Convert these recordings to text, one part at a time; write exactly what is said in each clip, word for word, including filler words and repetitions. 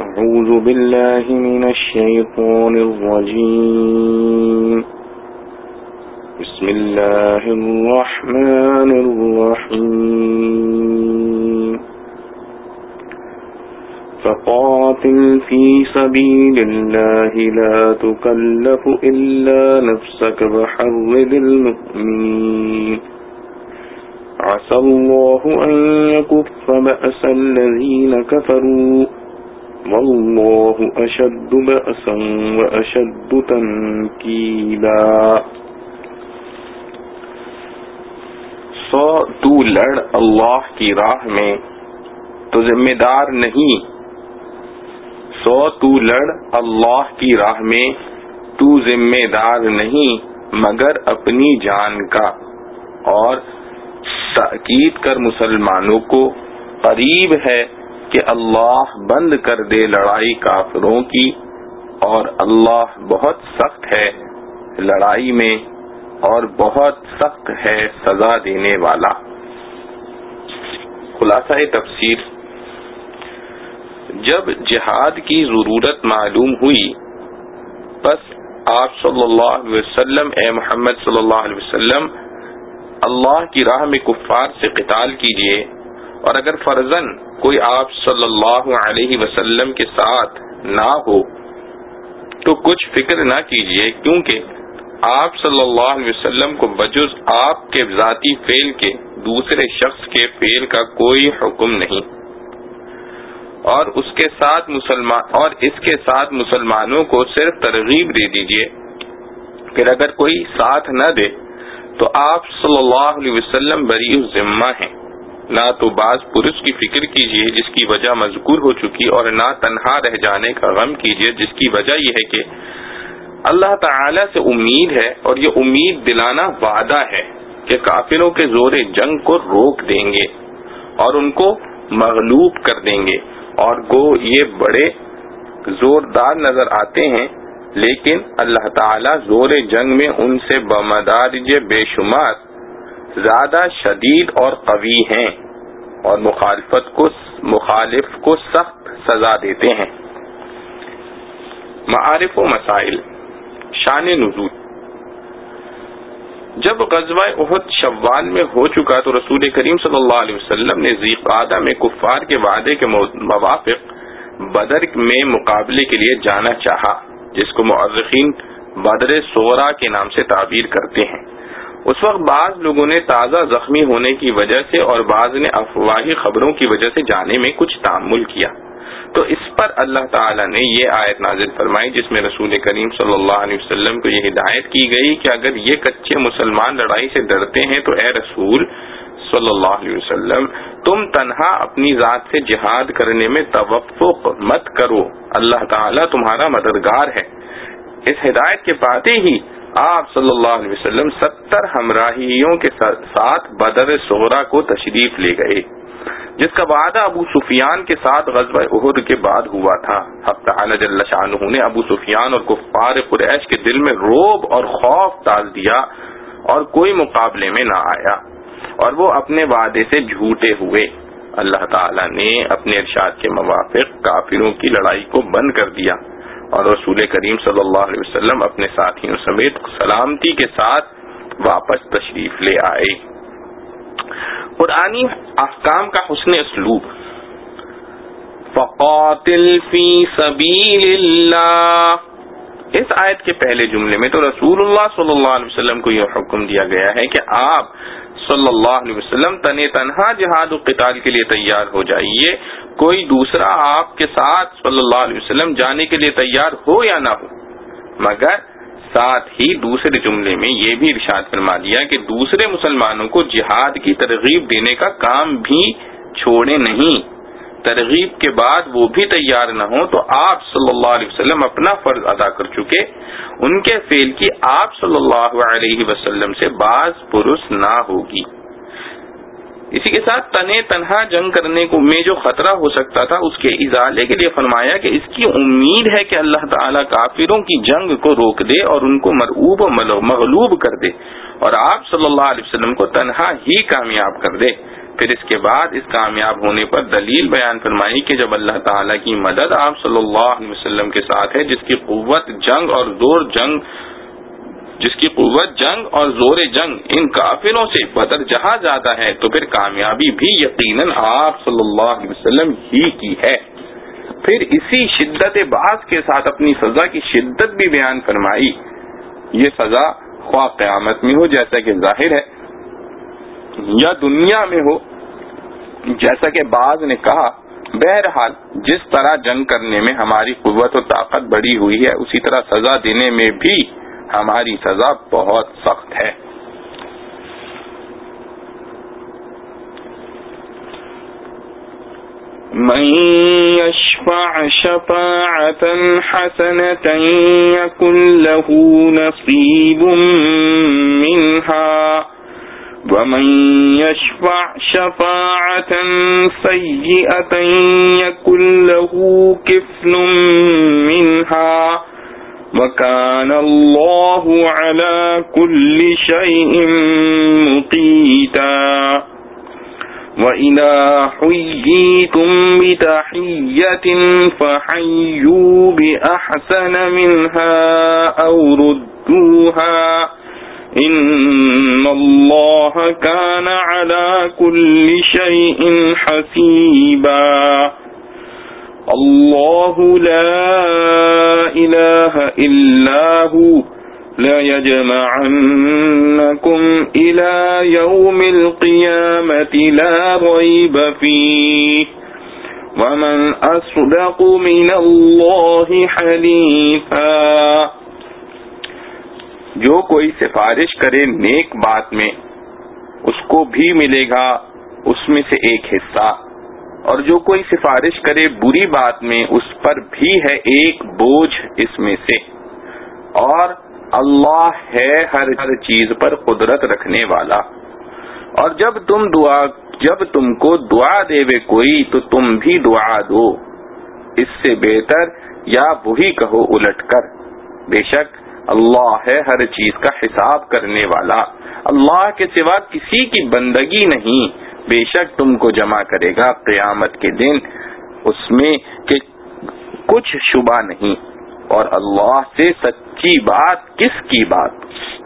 أعوذ بالله من الشيطان الرجيم بسم الله الرحمن الرحيم فقاتل في سبيل الله لا تكلف إلا نفسك وحرض المؤمنين عسى الله أن يكف بأس الذين كفروا والله أشد بأسا وأشد تنكيلا. سو تو لڑ اللہ کی راہ میں تو ذمہ دار نہیں، سو تو لڑ اللہ کی راہ میں تو ذمہ دار نہیں مگر اپنی جان کا، اور تاکید کر مسلمانوں کو قریب ہے کہ اللہ بند کر دے لڑائی کافروں کی، اور اللہ بہت سخت ہے لڑائی میں اور بہت سخت ہے سزا دینے والا. خلاصہ تفسیر: جب جہاد کی ضرورت معلوم ہوئی بس آپ صلی اللہ علیہ وسلم اے محمد صلی اللہ علیہ وسلم اللہ کی راہ میں کفار سے قتال کیجیے، اور اگر فرضاً کوئی آپ صلی اللہ علیہ وسلم کے ساتھ نہ ہو تو کچھ فکر نہ کیجیے، کیونکہ آپ صلی اللہ علیہ وسلم کو بجز آپ کے ذاتی فعل کے دوسرے شخص کے فعل کا کوئی حکم نہیں، اور اس کے ساتھ مسلمان اور اس کے ساتھ مسلمانوں کو صرف ترغیب دے دیجیے. پھر اگر کوئی ساتھ نہ دے تو آپ صلی اللہ علیہ وسلم بری الذمہ ہیں، نہ تو باز پرس کی فکر کیجیے جس کی وجہ مذکور ہو چکی، اور نہ تنہا رہ جانے کا غم کیجیے جس کی وجہ یہ ہے کہ اللہ تعالی سے امید ہے، اور یہ امید دلانا وعدہ ہے کہ کافروں کے زور جنگ کو روک دیں گے اور ان کو مغلوب کر دیں گے. اور گو یہ بڑے زوردار نظر آتے ہیں، لیکن اللہ تعالی زور جنگ میں ان سے بمدارج بے شمار زیادہ شدید اور قوی ہیں، اور مخالفت کو مخالف کو سخت سزا دیتے ہیں. معارف و مسائل. شان نزول. جب غزوہ احد شوال میں ہو چکا تو رسول کریم صلی اللہ علیہ وسلم نے ذی قعدہ میں کفار کے وعدے کے موافق بدر میں مقابلے کے لیے جانا چاہا، جس کو مؤرخین بدر صغریٰ کے نام سے تعبیر کرتے ہیں. اس وقت بعض لوگوں نے تازہ زخمی ہونے کی وجہ سے اور بعض نے افواہی خبروں کی وجہ سے جانے میں کچھ تعمل کیا، تو اس پر اللہ تعالی نے یہ آیت نازل فرمائی جس میں رسول کریم صلی اللہ علیہ وسلم کو یہ ہدایت کی گئی کہ اگر یہ کچے مسلمان لڑائی سے ڈرتے ہیں تو اے رسول صلی اللہ علیہ وسلم تم تنہا اپنی ذات سے جہاد کرنے میں توفق مت کرو، اللہ تعالی تمہارا مددگار ہے. اس ہدایت کے پاتے ہی آپ صلی اللہ علیہ وسلم ستر ہمراہیوں کے ساتھ بدر صغریٰ کو تشریف لے گئے، جس کا وعدہ ابو سفیان کے ساتھ غزوہ احد کے بعد ہوا تھا. حق تعالی جل شانہ نے ابو سفیان اور کفار قریش کے دل میں رعب اور خوف ڈال دیا اور کوئی مقابلے میں نہ آیا، اور وہ اپنے وعدے سے جھوٹے ہوئے. اللہ تعالی نے اپنے ارشاد کے موافق کافروں کی لڑائی کو بند کر دیا، اور رسول کریم صلی اللہ علیہ وسلم اپنے ساتھیوں سمیت سلامتی کے ساتھ واپس تشریف لے آئے. قرآنی احکام کا حسن اسلوب. فقاتل فی سبیل اللہ. اس آیت کے پہلے جملے میں تو رسول اللہ صلی اللہ علیہ وسلم کو یہ حکم دیا گیا ہے کہ آپ صلی اللہ علیہ وسلم تن تنہا جہاد و قتال کے لیے تیار ہو جائیے، کوئی دوسرا آپ کے ساتھ صلی اللہ علیہ وسلم جانے کے لیے تیار ہو یا نہ ہو. مگر ساتھ ہی دوسرے جملے میں یہ بھی ارشاد فرما دیا کہ دوسرے مسلمانوں کو جہاد کی ترغیب دینے کا کام بھی چھوڑے نہیں. ترغیب کے بعد وہ بھی تیار نہ ہوں تو آپ صلی اللہ علیہ وسلم اپنا فرض ادا کر چکے، ان کے فعل کی آپ صلی اللہ علیہ وسلم سے باز پرس نہ ہوگی. اسی کے ساتھ تنے تنہا جنگ کرنے کو میں جو خطرہ ہو سکتا تھا اس کے ازالے کے لیے فرمایا کہ اس کی امید ہے کہ اللہ تعالیٰ کافروں کی جنگ کو روک دے اور ان کو مرعوب و مغلوب کر دے، اور آپ صلی اللہ علیہ وسلم کو تنہا ہی کامیاب کر دے پھر اس کے بعد اس کامیاب ہونے پر دلیل بیان فرمائی کہ جب اللہ تعالیٰ کی مدد آپ صلی اللہ علیہ وسلم کے ساتھ ہے، جس کی قوت جنگ اور زور جنگ جس کی قوت جنگ اور زور جنگ ان کافروں سے بدر جہاں زیادہ ہے، تو پھر کامیابی بھی یقیناً آپ صلی اللہ علیہ وسلم ہی کی ہے۔ پھر اسی شدت باعث کے ساتھ اپنی سزا کی شدت بھی بیان فرمائی۔ یہ سزا خواہ قیامت میں ہو جیسا کہ ظاہر ہے، یا دنیا میں ہو جیسا کہ بعض نے کہا۔ بہرحال جس طرح جنگ کرنے میں ہماری قوت و طاقت بڑھی ہوئی ہے، اسی طرح سزا دینے میں بھی ہماری سزا بہت سخت ہے۔ من يشفع شفاعة حسنة يكن له نصيب منها ومن يشفع شفاعة سيئة يكن له كفل منها وَكَانَ اللَّهُ عَلَى كُلِّ شَيْءٍ مُقِيتًا وَإِذَا حُيِّيتُم بِتَحِيَّةٍ فَحَيُّوا بِأَحْسَنَ مِنْهَا أَوْ رُدُّوهَا إِنَّ اللَّهَ كَانَ عَلَى كُلِّ شَيْءٍ حَسِيبًا۔ اللہ لا الہ الا هو لَيَجْمَعَنَّكُمْ إِلَى يَوْمِ الْقِيَامَةِ لَا رَيْبَ فِيهِ وَمَنْ أَصْدَقُ مِنَ اللَّهِ حَدِيثًا۔ جو کوئی سفارش کرے نیک بات میں، اس کو بھی ملے گا اس میں سے ایک حصہ، اور جو کوئی سفارش کرے بری بات میں، اس پر بھی ہے ایک بوجھ اس میں سے، اور اللہ ہے ہر ہر چیز پر قدرت رکھنے والا۔ اور جب تم دعا جب تم کو دعا دے وے کوئی تو تم بھی دعا دو، اس سے بہتر یا وہی کہو الٹ کر، بے شک اللہ ہے ہر چیز کا حساب کرنے والا۔ اللہ کے سوا کسی کی بندگی نہیں، بے شک تم کو جمع کرے گا قیامت کے دن، اس میں کہ کچھ شبہ نہیں، اور اللہ سے سچی بات کس کی بات۔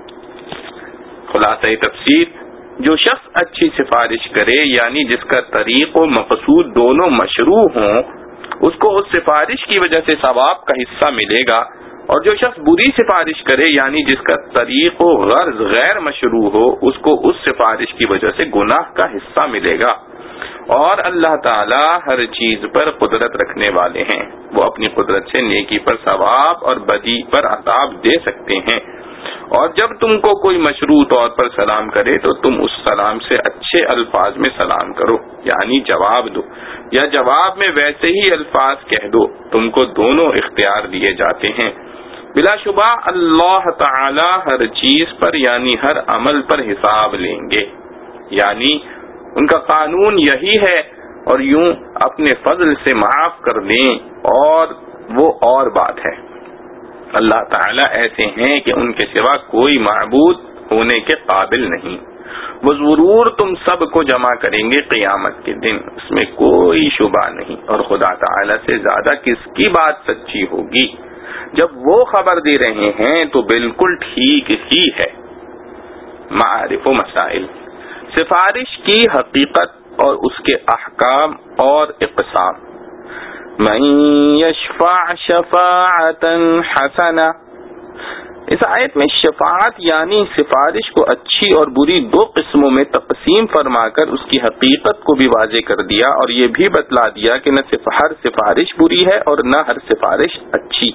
خلاصہ تفسیر، جو شخص اچھی سفارش کرے یعنی جس کا طریق و مقصود دونوں مشروع ہوں، اس کو اس سفارش کی وجہ سے ثواب کا حصہ ملے گا، اور جو شخص بری سفارش کرے یعنی جس کا طریق و غرض غیر مشروع ہو، اس کو اس سفارش کی وجہ سے گناہ کا حصہ ملے گا۔ اور اللہ تعالی ہر چیز پر قدرت رکھنے والے ہیں، وہ اپنی قدرت سے نیکی پر ثواب اور بدی پر عذاب دے سکتے ہیں۔ اور جب تم کو کوئی مشروع طور پر سلام کرے تو تم اس سلام سے اچھے الفاظ میں سلام کرو، یعنی جواب دو، یا جواب میں ویسے ہی الفاظ کہہ دو، تم کو دونوں اختیار دیے جاتے ہیں۔ بلا شبہ اللہ تعالی ہر چیز پر یعنی ہر عمل پر حساب لیں گے، یعنی ان کا قانون یہی ہے، اور یوں اپنے فضل سے معاف کر دیں، اور وہ اور بات ہے۔ اللہ تعالی ایسے ہیں کہ ان کے سوا کوئی معبود ہونے کے قابل نہیں۔ وہ ضرور تم سب کو جمع کریں گے قیامت کے دن، اس میں کوئی شبہ نہیں، اور خدا تعالی سے زیادہ کس کی بات سچی ہوگی۔ جب وہ خبر دے رہے ہیں تو بالکل ٹھیک ہی ہے۔ معارف و مسائل، سفارش کی حقیقت اور اس کے احکام اور اقسام۔ من یشفع شفاعتا حسنہ، اس آیت میں شفاعت یعنی سفارش کو اچھی اور بری دو قسموں میں تقسیم فرما کر اس کی حقیقت کو بھی واضح کر دیا، اور یہ بھی بتلا دیا کہ نہ ہر سفارش بری ہے اور نہ ہر سفارش اچھی۔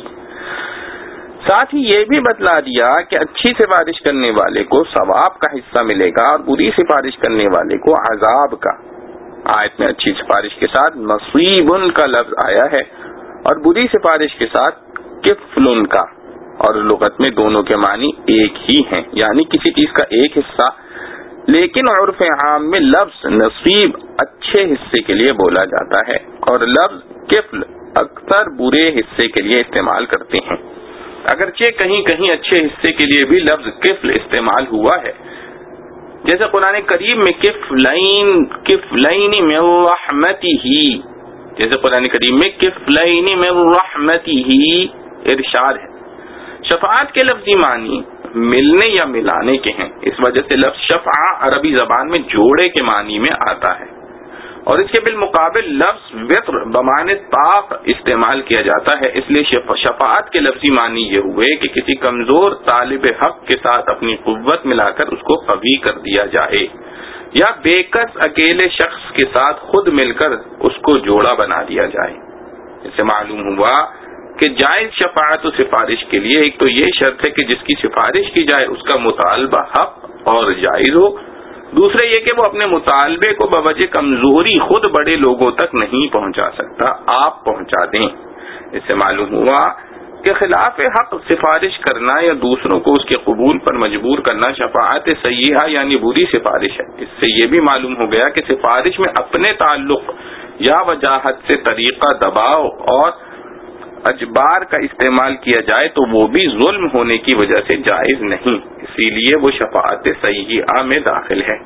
ساتھ ہی یہ بھی بتلا دیا کہ اچھی سفارش کرنے والے کو ثواب کا حصہ ملے گا اور بری سفارش کرنے والے کو عذاب کا۔ آیت میں اچھی سفارش کے ساتھ نصیب کا لفظ آیا ہے، اور بری سفارش کے ساتھ کفل کا، اور لغت میں دونوں کے معنی ایک ہی ہیں، یعنی کسی چیز کا ایک حصہ، لیکن عرف عام میں لفظ نصیب اچھے حصے کے لیے بولا جاتا ہے، اور لفظ کفل اکثر برے حصے کے لیے استعمال کرتے ہیں، اگرچہ کہیں کہیں اچھے حصے کے لیے بھی لفظ کفل استعمال ہوا ہے، جیسے قرآن کریم میں کفلین کفلین من رحمتہ، جیسے قرآن کریم میں کفلین من رحمتہ ارشاد ہے۔ شفاعت کے لفظی معنی ملنے یا ملانے کے ہیں، اس وجہ سے لفظ شفع عربی زبان میں جوڑے کے معنی میں آتا ہے، اور اس کے بالمقابل لفظ وطر بمعنی طاق استعمال کیا جاتا ہے۔ اس لیے شفاعت کے لفظی معنی یہ ہوئے کہ کسی کمزور طالب حق کے ساتھ اپنی قوت ملا کر اس کو قوی کر دیا جائے، یا بے کس اکیلے شخص کے ساتھ خود مل کر اس کو جوڑا بنا دیا جائے۔ اس سے معلوم ہوا کہ جائز شفاعت و سفارش کے لیے ایک تو یہ شرط ہے کہ جس کی سفارش کی جائے اس کا مطالبہ حق اور جائز ہو، دوسرے یہ کہ وہ اپنے مطالبے کو بوجہ کمزوری خود بڑے لوگوں تک نہیں پہنچا سکتا، آپ پہنچا دیں۔ اس سے معلوم ہوا کہ خلاف حق سفارش کرنا یا دوسروں کو اس کے قبول پر مجبور کرنا شفاعت سیئہ یعنی بری سفارش ہے۔ اس سے یہ بھی معلوم ہو گیا کہ سفارش میں اپنے تعلق یا وجاہت سے طریقہ دباؤ اور اجبار کا استعمال کیا جائے تو وہ بھی ظلم ہونے کی وجہ سے جائز نہیں، اسی لیے وہ شفاعت سیئہ میں داخل ہے۔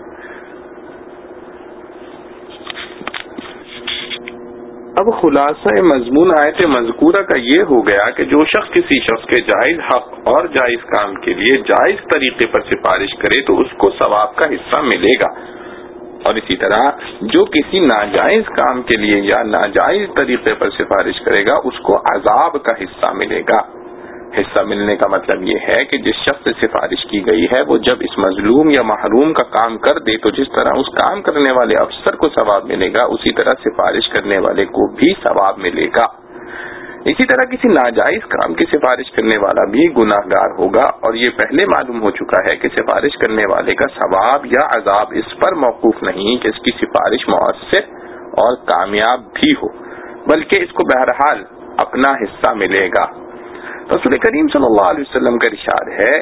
اب خلاصہ مضمون آیت مذکورہ کا یہ ہو گیا کہ جو شخص کسی شخص کے جائز حق اور جائز کام کے لیے جائز طریقے پر سفارش کرے تو اس کو ثواب کا حصہ ملے گا، اور اسی طرح جو کسی ناجائز کام کے لیے یا ناجائز طریقے پر سفارش کرے گا اس کو عذاب کا حصہ ملے گا۔ حصہ ملنے کا مطلب یہ ہے کہ جس شخص سے سفارش کی گئی ہے وہ جب اس مظلوم یا محروم کا کام کر دے تو جس طرح اس کام کرنے والے افسر کو ثواب ملے گا اسی طرح سفارش کرنے والے کو بھی ثواب ملے گا۔ اسی طرح کسی ناجائز کام کی سفارش کرنے والا بھی گناہ گار ہوگا، اور یہ پہلے معلوم ہو چکا ہے کہ سفارش کرنے والے کا ثواب یا عذاب اس پر موقوف نہیں کہ اس کی سفارش مؤثر اور کامیاب بھی ہو، بلکہ اس کو بہرحال اپنا حصہ ملے گا۔ رسول کریم صلی اللہ علیہ وسلم کا ارشاد ہے،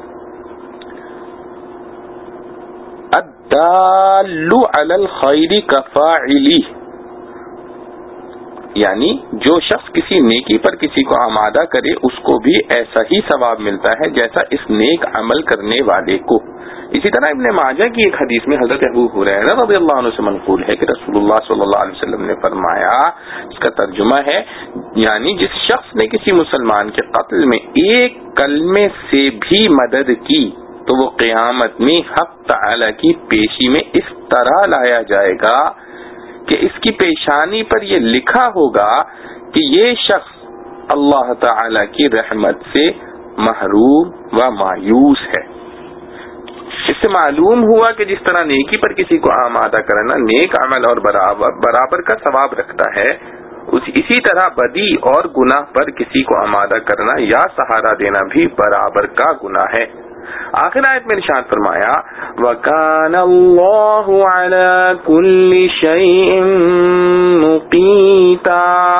الدال علی الخیر کفاعلہ، یعنی جو شخص کسی نیکی پر کسی کو آمادہ کرے اس کو بھی ایسا ہی ثواب ملتا ہے جیسا اس نیک عمل کرنے والے کو۔ اسی طرح ابن ماجہ کی ایک حدیث میں حضرت ابو ہریرہ رضی اللہ عنہ سے منقول ہے کہ رسول اللہ صلی اللہ علیہ وسلم نے فرمایا، اس کا ترجمہ ہے یعنی جس شخص نے کسی مسلمان کے قتل میں ایک کلمے سے بھی مدد کی تو وہ قیامت میں حق تعالی کی پیشی میں اس طرح لایا جائے گا کہ اس کی پیشانی پر یہ لکھا ہوگا کہ یہ شخص اللہ تعالی کی رحمت سے محروم و مایوس ہے۔ اس سے معلوم ہوا کہ جس طرح نیکی پر کسی کو آمادہ کرنا نیک عمل اور برابر برابر کا ثواب رکھتا ہے، اسی طرح بدی اور گناہ پر کسی کو آمادہ کرنا یا سہارا دینا بھی برابر کا گناہ ہے۔ آخر آیت میں ارشاد فرمایا، وَكَانَ اللَّهُ عَلَى كُلِّ شَيْءٍ مُقِيتًا۔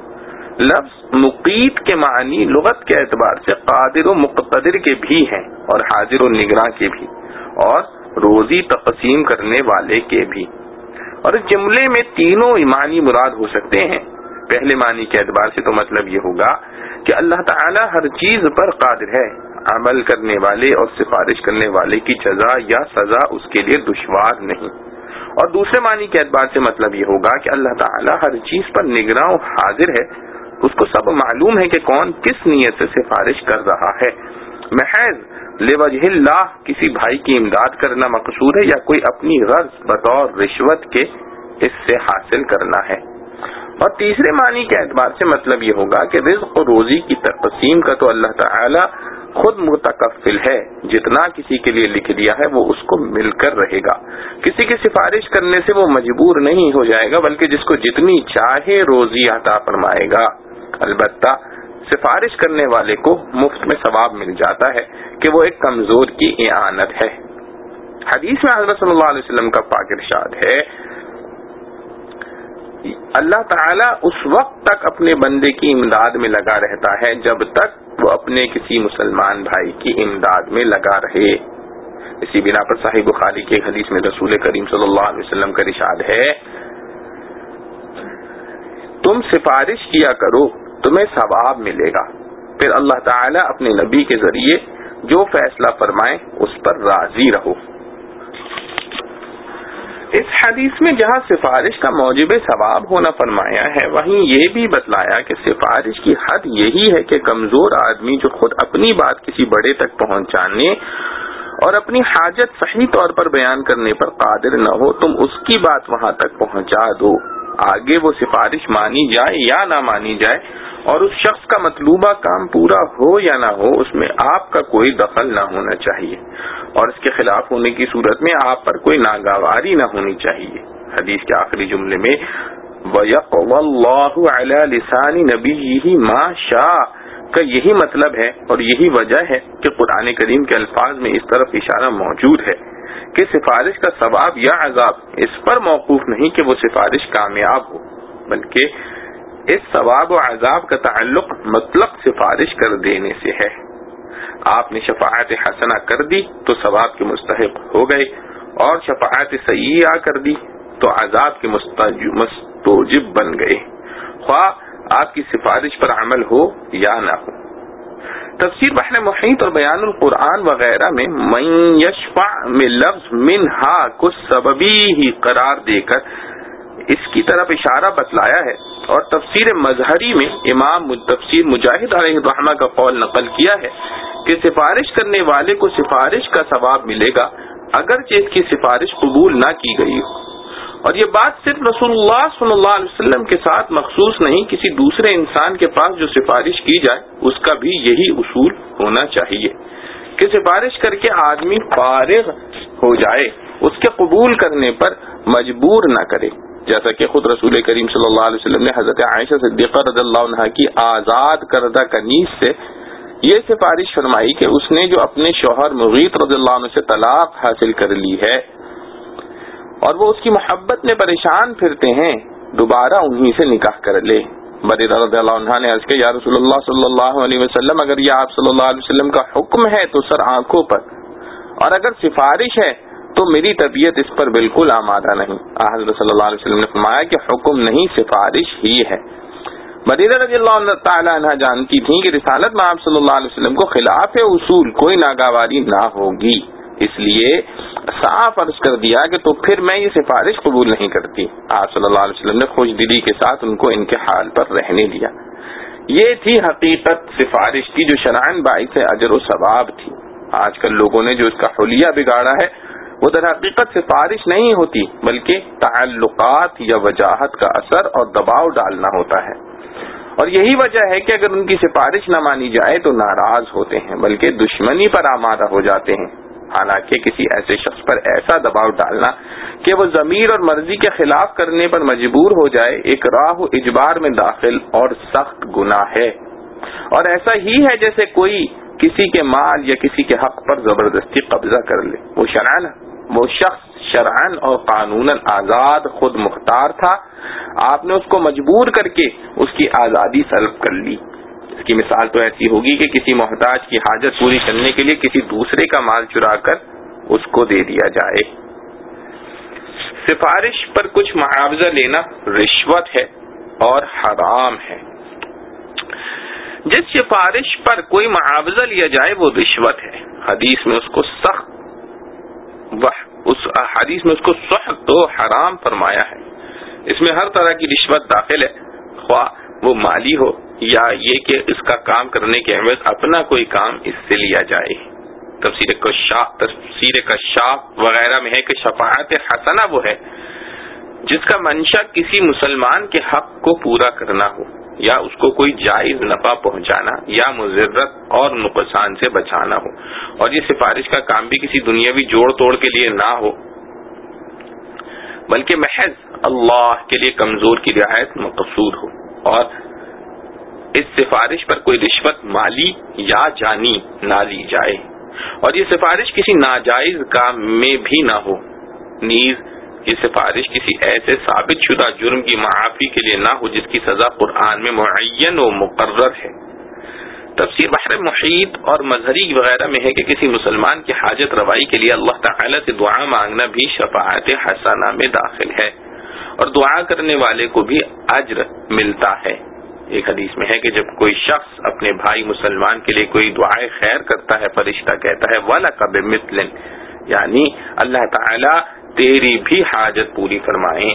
لفظ مقیت کے معنی لغت کے اعتبار سے قادر و مقتدر کے بھی ہیں اور حاضر و نگراں کے بھی اور روزی تقسیم کرنے والے کے بھی، اور اس جملے میں تینوں معنی مراد ہو سکتے ہیں۔ پہلے معنی کے اعتبار سے تو مطلب یہ ہوگا کہ اللہ تعالی ہر چیز پر قادر ہے، عمل کرنے والے اور سفارش کرنے والے کی جزا یا سزا اس کے لیے دشوار نہیں، اور دوسرے معنی کے اعتبار سے مطلب یہ ہوگا کہ اللہ تعالی ہر چیز پر نگراں و حاضر ہے، اس کو سب معلوم ہے کہ کون کس نیت سے سفارش کر رہا ہے۔ محض لوجہ اللہ کسی بھائی کی امداد کرنا مقصود ہے یا کوئی اپنی غرض بطور رشوت کے اس سے حاصل کرنا ہے۔ اور تیسرے معنی کے اعتبار سے مطلب یہ ہوگا کہ رزق و روزی کی تقسیم کا تو اللہ تعالی خود متکفل ہے، جتنا کسی کے لیے لکھ دیا ہے وہ اس کو مل کر رہے گا، کسی کی سفارش کرنے سے وہ مجبور نہیں ہو جائے گا بلکہ جس کو جتنی چاہے روزی عطا فرمائے گا۔ البتہ سفارش کرنے والے کو مفت میں ثواب مل جاتا ہے کہ وہ ایک کمزور کی اعانت ہے۔ حدیث میں حضرت صلی اللہ علیہ وسلم کا پاک ارشاد ہے، اللہ تعالیٰ اس وقت تک اپنے بندے کی امداد میں لگا رہتا ہے جب تک وہ اپنے کسی مسلمان بھائی کی امداد میں لگا رہے۔ اسی بنا پر صحیح بخاری کی ایک حدیث میں رسول کریم صلی اللہ علیہ وسلم کا ارشاد ہے، تم سفارش کیا کرو تمہیں ثواب ملے گا، پھر اللہ تعالیٰ اپنے نبی کے ذریعے جو فیصلہ فرمائے اس پر راضی رہو۔ اس حدیث میں جہاں سفارش کا موجب ثواب ہونا فرمایا ہے، وہیں یہ بھی بتلایا کہ سفارش کی حد یہی ہے کہ کمزور آدمی جو خود اپنی بات کسی بڑے تک پہنچانے اور اپنی حاجت صحیح طور پر بیان کرنے پر قادر نہ ہو، تم اس کی بات وہاں تک پہنچا دو، آگے وہ سفارش مانی جائے یا نہ مانی جائے اور اس شخص کا مطلوبہ کام پورا ہو یا نہ ہو، اس میں آپ کا کوئی دخل نہ ہونا چاہیے اور اس کے خلاف ہونے کی صورت میں آپ پر کوئی ناگواری نہ ہونی چاہیے۔ حدیث کے آخری جملے میں وَيَقْضَى اللَّهُ عَلَى لِسَانِ نَبِيِّهِ مَا شَاءَ کا یہی مطلب ہے اور یہی وجہ ہے کہ قرآن کریم کے الفاظ میں اس طرف اشارہ موجود ہے کہ سفارش کا ثواب یا عذاب اس پر موقوف نہیں کہ وہ سفارش کامیاب ہو، بلکہ اس ثواب و عذاب کا تعلق مطلق سفارش کر دینے سے ہے۔ آپ نے شفاعت حسنہ کر دی تو ثواب کے مستحق ہو گئے اور شفاعت سیئہ کر دی تو عذاب کے مستوجب بن گئے، خواہ آپ کی سفارش پر عمل ہو یا نہ ہو۔ تفسیر بحر محیط اور بیان القرآن وغیرہ میں من یشفع میں لفظ منہا کو سببی ہی قرار دے کر اس کی طرف اشارہ بتلایا ہے، اور تفسیر مظہری میں امام تفسیر مجاہد علیہ الرحمہ کا قول نقل کیا ہے کہ سفارش کرنے والے کو سفارش کا ثواب ملے گا اگرچہ اس کی سفارش قبول نہ کی گئی ہو، اور یہ بات صرف رسول اللہ صلی اللہ علیہ وسلم کے ساتھ مخصوص نہیں، کسی دوسرے انسان کے پاس جو سفارش کی جائے اس کا بھی یہی اصول ہونا چاہیے کہ سفارش کر کے آدمی فارغ ہو جائے، اس کے قبول کرنے پر مجبور نہ کرے، جیسا کہ خود رسول کریم صلی اللہ علیہ وسلم نے حضرت عائشہ صدیقہ رضی اللہ عنہا کی آزاد کردہ کنیز سے یہ سفارش فرمائی کہ اس نے جو اپنے شوہر مغیث رضی اللہ عنہ سے طلاق حاصل کر لی ہے اور وہ اس کی محبت میں پریشان پھرتے ہیں، دوبارہ انہی سے نکاح کر لے۔ بریرہ رضی اللہ عنہ نے عرض کیا یا رسول اللہ صلی اللہ علیہ وسلم، اگر یہ آپ صلی اللہ علیہ وسلم کا حکم ہے تو سر آنکھوں پر، اور اگر سفارش ہے تو میری طبیعت اس پر بالکل آمادہ نہیں۔ حضرت صلی اللہ علیہ وسلم نے فرمایا کہ حکم نہیں، سفارش ہی ہے۔ بریرہ رضی اللہ تعالی عنہ جانتی تھیں کہ رسالت میں آپ صلی اللہ علیہ وسلم کو خلاف اصول کوئی ناگواری نہ ہوگی، اس لیے صاف عرض کر دیا کہ تو پھر میں یہ سفارش قبول نہیں کرتی۔ آپ صلی اللہ علیہ وسلم نے خوش دلی کے ساتھ ان کو ان کے حال پر رہنے دیا۔ یہ تھی حقیقت سفارش کی جو شرعاً باعث اجر و ثواب تھی۔ آج کل لوگوں نے جو اس کا حلیہ بگاڑا ہے وہ در حقیقت سفارش نہیں ہوتی، بلکہ تعلقات یا وجاہت کا اثر اور دباؤ ڈالنا ہوتا ہے، اور یہی وجہ ہے کہ اگر ان کی سفارش نہ مانی جائے تو ناراض ہوتے ہیں بلکہ دشمنی پر آمادہ ہو جاتے ہیں۔ حالانکہ کسی ایسے شخص پر ایسا دباؤ ڈالنا کہ وہ ضمیر اور مرضی کے خلاف کرنے پر مجبور ہو جائے اکراہ و اجبار میں داخل اور سخت گناہ ہے، اور ایسا ہی ہے جیسے کوئی کسی کے مال یا کسی کے حق پر زبردستی قبضہ کر لے۔ وہ شرعاً وہ شخص شرعاً اور قانوناً آزاد خود مختار تھا، آپ نے اس کو مجبور کر کے اس کی آزادی سلب کر لی۔ اس کی مثال تو ایسی ہوگی کہ کسی محتاج کی حاجت پوری کرنے کے لیے کسی دوسرے کا مال چرا کر اس کو دے دیا جائے۔ سفارش پر کچھ معاوضہ لینا رشوت ہے اور حرام ہے۔ جس سفارش پر کوئی معاوضہ لیا جائے وہ رشوت ہے۔ حدیث میں اس کو سخت اس حدیث میں اس کو سخت و حرام فرمایا ہے۔ اس میں ہر طرح کی رشوت داخل ہے، خواہ وہ مالی ہو یا یہ کہ اس کا کام کرنے کے عوض اپنا کوئی کام اس سے لیا جائے۔ تفسیر کشاف تفسیر کشاف وغیرہ میں ہے کہ شفاعت حسنہ وہ ہے جس کا منشا کسی مسلمان کے حق کو پورا کرنا ہو یا اس کو کوئی جائز نفع پہنچانا یا مضرت اور نقصان سے بچانا ہو، اور یہ سفارش کا کام بھی کسی دنیاوی جوڑ توڑ کے لیے نہ ہو بلکہ محض اللہ کے لیے کمزور کی رعایت مقصود ہو، اور اس سفارش پر کوئی رشوت مالی یا جانی نہ لی جائے، اور یہ سفارش کسی ناجائز کام میں بھی نہ ہو، نیز یہ سفارش کسی ایسے ثابت شدہ جرم کی معافی کے لیے نہ ہو جس کی سزا قرآن میں معین و مقرر ہے۔ تفسیر بحر محیط اور مظہری وغیرہ میں ہے کہ کسی مسلمان کی حاجت روائی کے لیے اللہ تعالی سے دعا مانگنا بھی شفاعت حسنہ میں داخل ہے، اور دعا کرنے والے کو بھی اجر ملتا ہے۔ ایک حدیث میں ہے کہ جب کوئی شخص اپنے بھائی مسلمان کے لیے کوئی دعائے خیر کرتا ہے، فرشتہ کہتا ہے وَلَكَ بِمِثْلٍ، یعنی اللہ تعالی تیری بھی حاجت پوری فرمائیں۔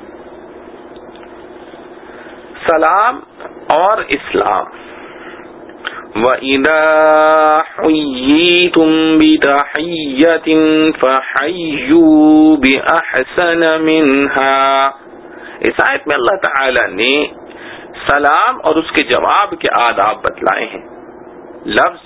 سلام اور اسلام۔ وَإِذَا حُيِّيتُم بِتَحِيَّةٍ فَحَيُّوا بِأَحْسَنَ مِنْهَا۔ اس آیت میں اللہ تعالی نے سلام اور اس کے جواب کے آداب بتلائے ہیں۔ لفظ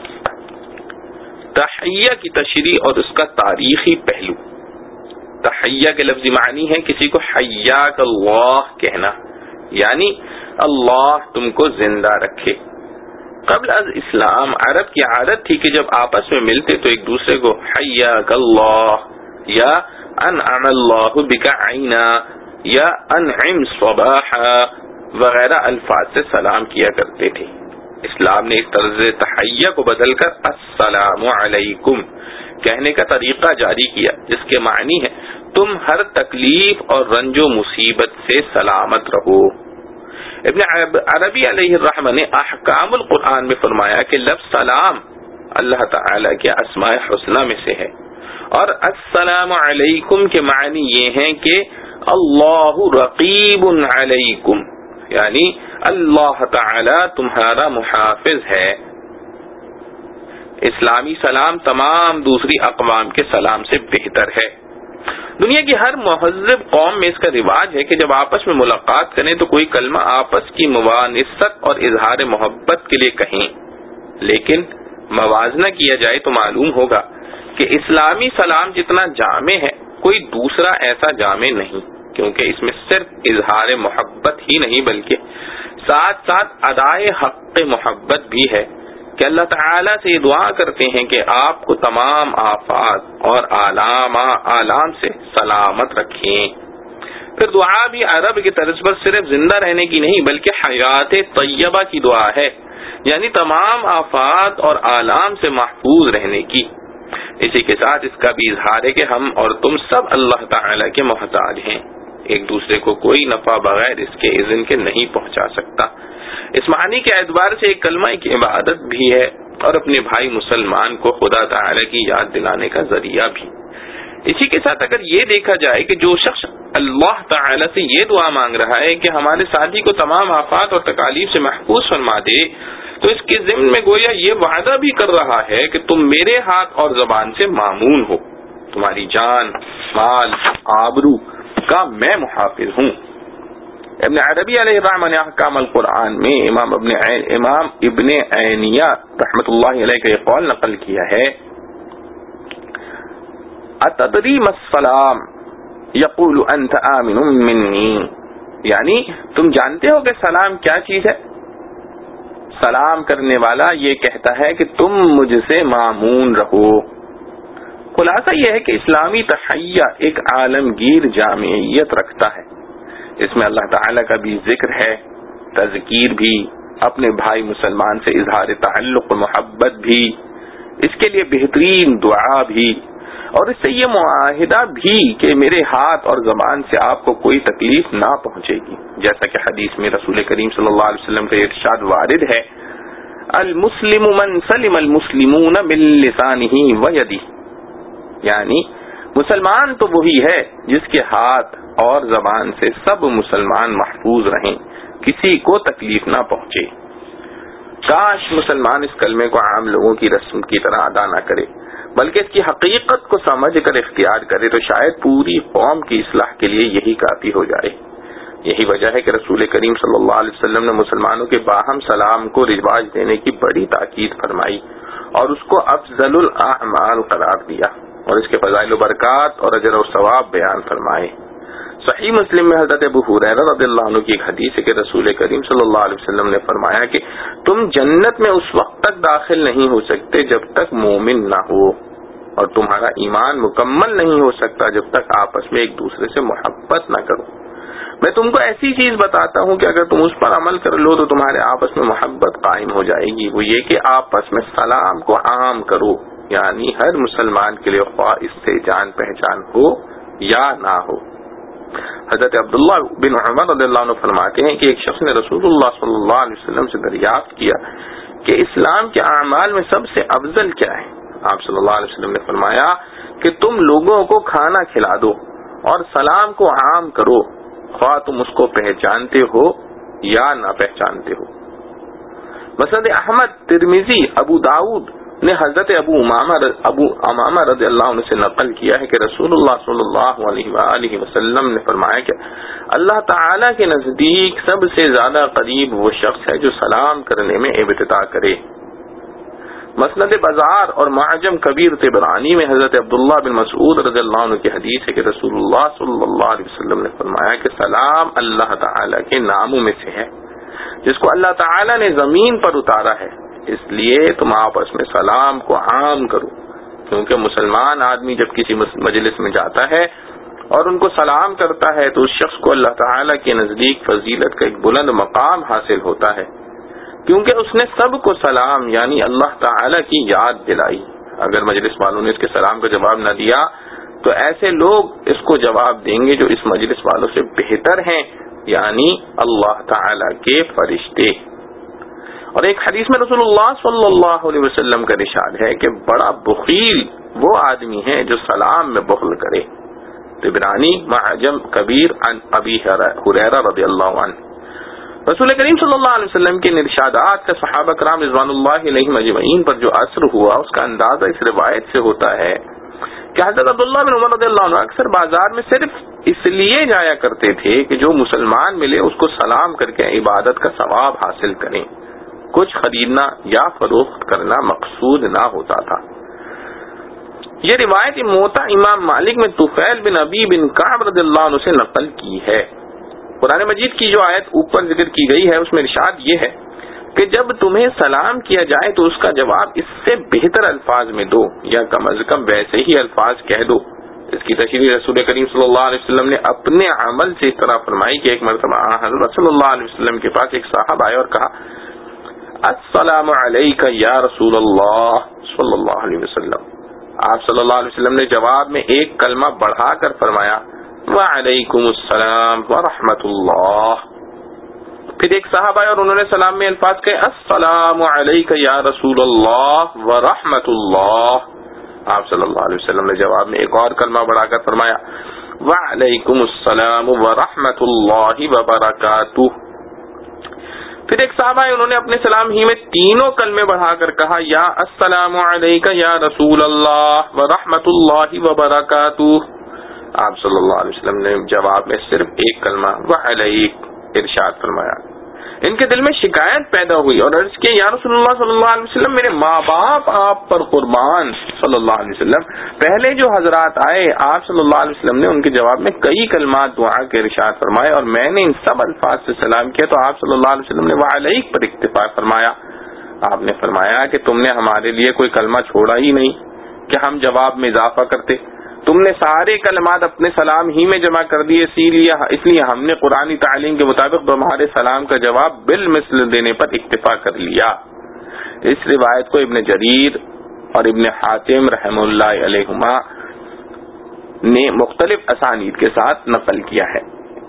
تحیہ کی تشریح اور اس کا تاریخی پہلو۔ تحیہ کے لفظی معنی ہے کسی کو حیاک اللہ کہنا، یعنی اللہ تم کو زندہ رکھے۔ قبل از اسلام عرب کی عادت تھی کہ جب آپس میں ملتے تو ایک دوسرے کو حیاک اللہ یا انعم اللہ بک عینا یا انعم صباحا وغیرہ الفاظ سے سلام کیا کرتے تھے۔ اسلام نے اس طرز تحیہ کو بدل کر السلام علیکم کہنے کا طریقہ جاری کیا، جس کے معنی ہے تم ہر تکلیف اور رنج و مصیبت سے سلامت رہو۔ ابن عربی علیہ الرحمہ نے احکام القرآن میں فرمایا کہ لفظ سلام اللہ تعالی کے اسماء حسنہ میں سے ہے، اور السلام علیکم کے معنی یہ ہیں کہ اللہ رقیب علیکم، یعنی اللہ تعالی تمہارا محافظ ہے۔ اسلامی سلام تمام دوسری اقوام کے سلام سے بہتر ہے۔ دنیا کی ہر مہذب قوم میں اس کا رواج ہے کہ جب آپس میں ملاقات کریں تو کوئی کلمہ آپس کی موانست اور اظہار محبت کے لیے کہیں، لیکن موازنہ کیا جائے تو معلوم ہوگا کہ اسلامی سلام جتنا جامع ہے کوئی دوسرا ایسا جامع نہیں، کیونکہ اس میں صرف اظہار محبت ہی نہیں بلکہ ساتھ ساتھ ادائے حق محبت بھی ہے کہ اللہ تعالیٰ سے یہ دعا کرتے ہیں کہ آپ کو تمام آفات اور آلام آلام سے سلامت رکھیں۔ پھر دعا بھی عرب کی طرز پر صرف زندہ رہنے کی نہیں بلکہ حیات طیبہ کی دعا ہے، یعنی تمام آفات اور آلام سے محفوظ رہنے کی۔ اسی کے ساتھ اس کا بھی اظہار ہے کہ ہم اور تم سب اللہ تعالیٰ کے محتاج ہیں، ایک دوسرے کو کوئی نفع بغیر اس کے اذن کے نہیں پہنچا سکتا۔ اس معنی کے اعتبار سے ایک کلمہ کی عبادت بھی ہے اور اپنے بھائی مسلمان کو خدا تعالی کی یاد دلانے کا ذریعہ بھی۔ اسی کے ساتھ اگر یہ دیکھا جائے کہ جو شخص اللہ تعالی سے یہ دعا مانگ رہا ہے کہ ہمارے ساتھی کو تمام آفات اور تکالیف سے محفوظ فرما دے، تو اس کے ضمن میں گویا یہ وعدہ بھی کر رہا ہے کہ تم میرے ہاتھ اور زبان سے مامون ہو، تمہاری جان، مال، آبرو کا میں محافظ ہوں۔ ابن عربی علیہ الرحمہ نے احکام القرآن میں امام ابن امام ابن عینیہ رحمۃ اللہ علیہ کا یہ قول نقل کیا ہے، اتدری ما السلام یقول انت آمن منی، یعنی تم جانتے ہو کہ سلام کیا چیز ہے؟ سلام کرنے والا یہ کہتا ہے کہ تم مجھ سے مامون رہو۔ خلاصہ یہ ہے کہ اسلامی تحیہ ایک عالمگیر جامعیت رکھتا ہے، اس میں اللہ تعالی کا بھی ذکر ہے، تذکیر بھی، اپنے بھائی مسلمان سے اظہار تعلق و محبت بھی، اس کے لیے بہترین دعا بھی، اور اس سے یہ معاہدہ بھی کہ میرے ہاتھ اور زبان سے آپ کو کوئی تکلیف نہ پہنچے گی، جیسا کہ حدیث میں رسول کریم صلی اللہ علیہ وسلم کا ارشاد وارد ہے، المسلم من سلم المسلمون من لسانہ ویدہ، یعنی مسلمان تو وہی ہے جس کے ہاتھ اور زبان سے سب مسلمان محفوظ رہیں، کسی کو تکلیف نہ پہنچے۔ کاش مسلمان اس کلمے کو عام لوگوں کی رسم کی طرح ادا نہ کرے بلکہ اس کی حقیقت کو سمجھ کر اختیار کرے، تو شاید پوری قوم کی اصلاح کے لیے یہی کافی ہو جائے۔ یہی وجہ ہے کہ رسول کریم صلی اللہ علیہ وسلم نے مسلمانوں کے باہم سلام کو رواج دینے کی بڑی تاکید فرمائی اور اس کو افضل الاعمال قرار دیا، اور اس کے فضائل و برکات اور اجر و ثواب بیان فرمائے۔ صحیح مسلم میں حضرت ابو ہریرہ رضی اللہ عنہ کی ایک حدیث ہے کہ رسول کریم صلی اللہ علیہ وسلم نے فرمایا کہ تم جنت میں اس وقت تک داخل نہیں ہو سکتے جب تک مومن نہ ہو، اور تمہارا ایمان مکمل نہیں ہو سکتا جب تک آپس میں ایک دوسرے سے محبت نہ کرو۔ میں تم کو ایسی چیز بتاتا ہوں کہ اگر تم اس پر عمل کر لو تو تمہارے آپس میں محبت قائم ہو جائے گی، وہ یہ کہ آپس میں سلام کو عام کرو، یعنی ہر مسلمان کے لیے خواہ اس سے جان پہچان ہو یا نہ ہو۔ حضرت عبداللہ بن عمر رضی اللہ عنہ فرماتے ہیں کہ ایک شخص نے رسول اللہ صلی اللہ علیہ وسلم سے دریافت کیا کہ اسلام کے اعمال میں سب سے افضل کیا ہے؟ آپ صلی اللہ علیہ وسلم نے فرمایا کہ تم لوگوں کو کھانا کھلا دو اور سلام کو عام کرو، خواہ تم اس کو پہچانتے ہو یا نہ پہچانتے ہو۔ مسند احمد، ترمذی، ابو داؤد نے حضرت ابو امامہ ابو امامہ رضی اللہ عنہ سے نقل کیا ہے کہ رسول اللہ صلی اللہ علیہ وآلہ وسلم نے فرمایا کہ اللہ تعالی کے نزدیک سب سے زیادہ قریب وہ شخص ہے جو سلام کرنے میں ابتدا کرے۔ مسند بازار اور معجم کبیر طبرانی میں حضرت عبداللہ بن مسعود رضی اللہ عنہ کی حدیث ہے کہ رسول اللہ صلی اللہ علیہ وسلم نے فرمایا کہ سلام اللہ تعالی کے ناموں میں سے ہے جس کو اللہ تعالی نے زمین پر اتارا ہے، اس لیے تم آپس میں سلام کو عام کرو، کیونکہ مسلمان آدمی جب کسی مجلس میں جاتا ہے اور ان کو سلام کرتا ہے تو اس شخص کو اللہ تعالی کے نزدیک فضیلت کا ایک بلند مقام حاصل ہوتا ہے، کیونکہ اس نے سب کو سلام یعنی اللہ تعالی کی یاد دلائی۔ اگر مجلس والوں نے اس کے سلام کا جواب نہ دیا تو ایسے لوگ اس کو جواب دیں گے جو اس مجلس والوں سے بہتر ہیں، یعنی اللہ تعالی کے فرشتے۔ اور ایک حدیث میں رسول اللہ صلی اللہ علیہ وسلم کا ارشاد ہے کہ بڑا بخیل وہ آدمی ہے جو سلام میں بخل کرے۔ طبرانی معجم کبیر عن ابی ہریرہ رضی اللہ عنہ۔ رسول کریم صلی اللہ علیہ وسلم کے ارشادات کا صحابہ کرام رضوان اللہ علیہم اجمعین پر جو اثر ہوا اس کا اندازہ اس روایت سے ہوتا ہے کہ حضرت عبداللہ بن عمر رضی اللہ عنہ اکثر بازار میں صرف اس لیے جایا کرتے تھے کہ جو مسلمان ملے اس کو سلام کر کے عبادت کا ثواب حاصل کریں، کچھ خریدنا یا فروخت کرنا مقصود نہ ہوتا تھا۔ یہ روایت موطا امام مالک میں طفیل بن ابی بن کعب رضی اللہ عنہ سے نقل کی ہے۔ قرآن مجید کی جو آیت اوپر ذکر کی گئی ہے اس میں ارشاد یہ ہے کہ جب تمہیں سلام کیا جائے تو اس کا جواب اس سے بہتر الفاظ میں دو یا کم از کم ویسے ہی الفاظ کہہ دو۔ اس کی تشریح رسول کریم صلی اللہ علیہ وسلم نے اپنے عمل سے اس طرح فرمائی کہ ایک مرتبہ حضرت صلی اللہ علیہ وسلم کے پاس ایک صاحب آئے اور کہا السلام علیک یا رسول اللہ صلی اللہ علیہ وسلم۔ آپ صلی اللہ علیہ وسلم نے جواب میں ایک کلمہ بڑھا کر فرمایا وعلیکم السلام ورحمۃ اللہ۔ پھر ایک صاحب آئے اور انہوں نے سلام میں الفاظ کہے السلام علیک یا رسول اللہ ورحمۃ اللہ۔ آپ صلی اللہ علیہ وسلم نے جواب میں ایک اور کلمہ بڑھا کر فرمایا وعلیکم السلام ورحمۃ اللہ وبرکاتہ۔ پھر ایک صاحب آئے انہوں نے اپنے سلام ہی میں تینوں کلمے بڑھا کر کہا یا السلام علیک یا رسول اللہ ورحمۃ اللہ وبرکاتہ۔ آپ صلی اللہ علیہ وسلم نے جواب میں صرف ایک کلمہ وعلیک ارشاد فرمایا۔ ان کے دل میں شکایت پیدا ہوئی اور عرض کیا یا رسول اللہ صلی اللہ علیہ وسلم میرے ماں باپ آپ پر قربان صلی اللہ علیہ وسلم۔ پہلے جو حضرات آئے آپ صلی اللہ علیہ وسلم نے ان کے جواب میں کئی کلمات دعا کے ارشاد فرمائے اور میں نے ان سب الفاظ سے سلام کیا تو آپ صلی اللہ علیہ وسلم نے وعلیک پر اکتفا فرمایا۔ آپ نے فرمایا کہ تم نے ہمارے لیے کوئی کلمہ چھوڑا ہی نہیں کہ ہم جواب میں اضافہ کرتے، تم نے سارے کلمات اپنے سلام ہی میں جمع کر دیے، اسی لیے اس لیے ہم نے قرآنی تعلیم کے مطابق تمہارے سلام کا جواب بالمثل دینے پر اکتفا کر لیا۔ اس روایت کو ابن جریر اور ابن حاتم رحم اللہ علیہما نے مختلف اسانید کے ساتھ نقل کیا ہے۔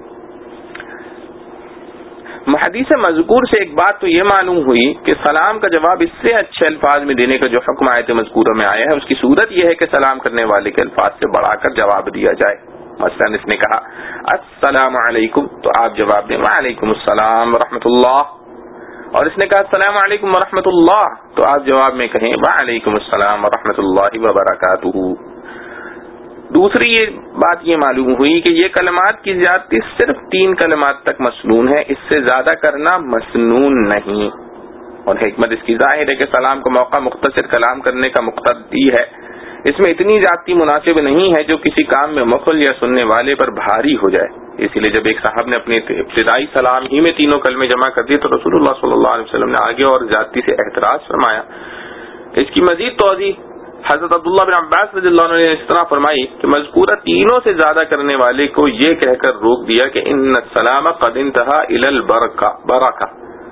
حدیث مذکور سے ایک بات تو یہ معلوم ہوئی کہ سلام کا جواب اس سے اچھے الفاظ میں دینے کا جو حکم آیت مذکورہ میں آیا ہے اس کی صورت یہ ہے کہ سلام کرنے والے کے الفاظ سے بڑھا کر جواب دیا جائے۔ مثلا اس نے کہا السلام علیکم تو آپ جواب دیں وعلیکم السلام ورحمۃ اللہ، اور اس نے کہا السلام علیکم ورحمۃ اللہ تو آپ جواب میں کہیں وعلیکم السلام ورحمۃ اللہ وبرکاتہ۔ دوسری یہ بات یہ معلوم ہوئی کہ یہ کلمات کی زیادتی صرف تین کلمات تک مسنون ہے، اس سے زیادہ کرنا مسنون نہیں، اور حکمت اس کی ظاہر ہے کہ سلام کا موقع مختصر کلام کرنے کا مقتضی ہے، اس میں اتنی زیادتی مناسب نہیں ہے جو کسی کام میں مخل یا سننے والے پر بھاری ہو جائے۔ اسی لیے جب ایک صاحب نے اپنے ابتدائی سلام ہی میں تینوں کلمے جمع کر دیے تو رسول اللہ صلی اللہ علیہ وسلم نے آگے اور زیادتی سے اعتراض فرمایا۔ اس کی مزید توضیح حضرت عبداللہ بن عباس رضی اللہ عنہ نے اس طرح فرمائی کہ مذکورہ تینوں سے زیادہ کرنے والے کو یہ کہہ کر روک دیا کہ ان السلام قد انتهى الى البرکہ،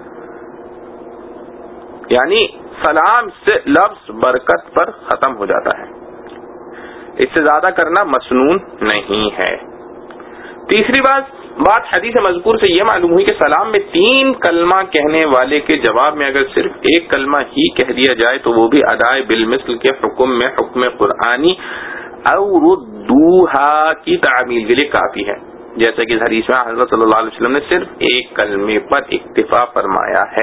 یعنی سلام سے لفظ برکت پر ختم ہو جاتا ہے، اس سے زیادہ کرنا مسنون نہیں ہے۔ تیسری بات بات حدیث مذکور سے یہ معلوم ہوئی کہ سلام میں تین کلمہ کہنے والے کے جواب میں اگر صرف ایک کلمہ ہی کہہ دیا جائے تو وہ بھی ادائے بالمثل کے حکم میں حکم قرآنی او ردوہا کی تعمیل کے لیے کافی ہے، جیسا کہ اس حدیث میں حضرت صلی اللہ علیہ وسلم نے صرف ایک کلمے پر اکتفا فرمایا ہے۔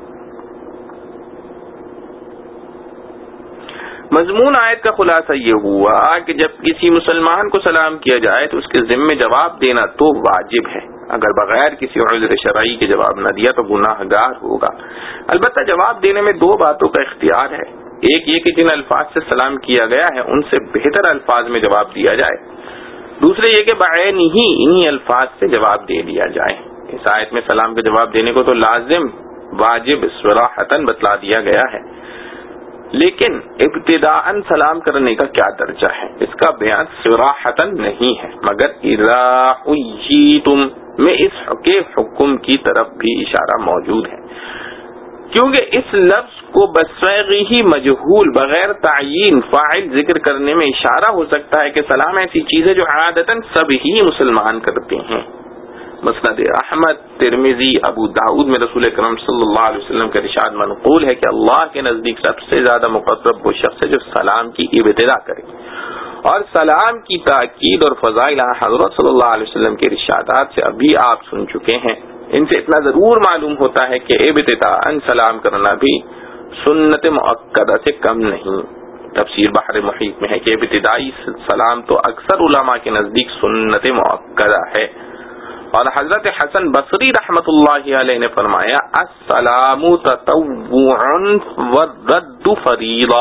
مضمون آیت کا خلاصہ یہ ہوا کہ جب کسی مسلمان کو سلام کیا جائے تو اس کے ذمے جواب دینا تو واجب ہے، اگر بغیر کسی عذر شرعی کے جواب نہ دیا تو گناہ گار ہوگا۔ البتہ جواب دینے میں دو باتوں کا اختیار ہے، ایک یہ کہ جن الفاظ سے سلام کیا گیا ہے ان سے بہتر الفاظ میں جواب دیا جائے، دوسرے یہ کہ بعین ہی انہی الفاظ سے جواب دے دیا جائے۔ اس آیت میں سلام کا جواب دینے کو تو لازم واجب صراحتاً بتلا دیا گیا ہے، لیکن ابتداءً سلام کرنے کا کیا درجہ ہے اس کا بیان صراحتاً نہیں ہے، مگر اذا حییتم میں اس کے حکم کی طرف بھی اشارہ موجود ہے، کیونکہ اس لفظ کو بصیغہ ہی مجہول بغیر تعیین فاعل ذکر کرنے میں اشارہ ہو سکتا ہے کہ سلام ایسی چیز ہے جو عادتاً سب ہی مسلمان کرتے ہیں۔ مسند احمد، ترمذی، ابو داؤد میں رسول اکرم صلی اللہ علیہ وسلم کا ارشاد منقول ہے کہ اللہ کے نزدیک سب سے زیادہ مقرب وہ شخص ہے جو سلام کی ابتدا کرے، اور سلام کی تاکید اور فضائل حضرت صلی اللہ علیہ وسلم کے ارشادات سے ابھی آپ سن چکے ہیں، ان سے اتنا ضرور معلوم ہوتا ہے کہ ابتداءً سلام کرنا بھی سنت مؤکدہ سے کم نہیں۔ تفسیر بحر محیط میں ہے کہ ابتدائی سلام تو اکثر علماء کے نزدیک سنت مؤکدہ ہے، اور حضرت حسن بصری رحمت اللہ علیہ نے فرمایا السلام تطوع والرد فریضہ،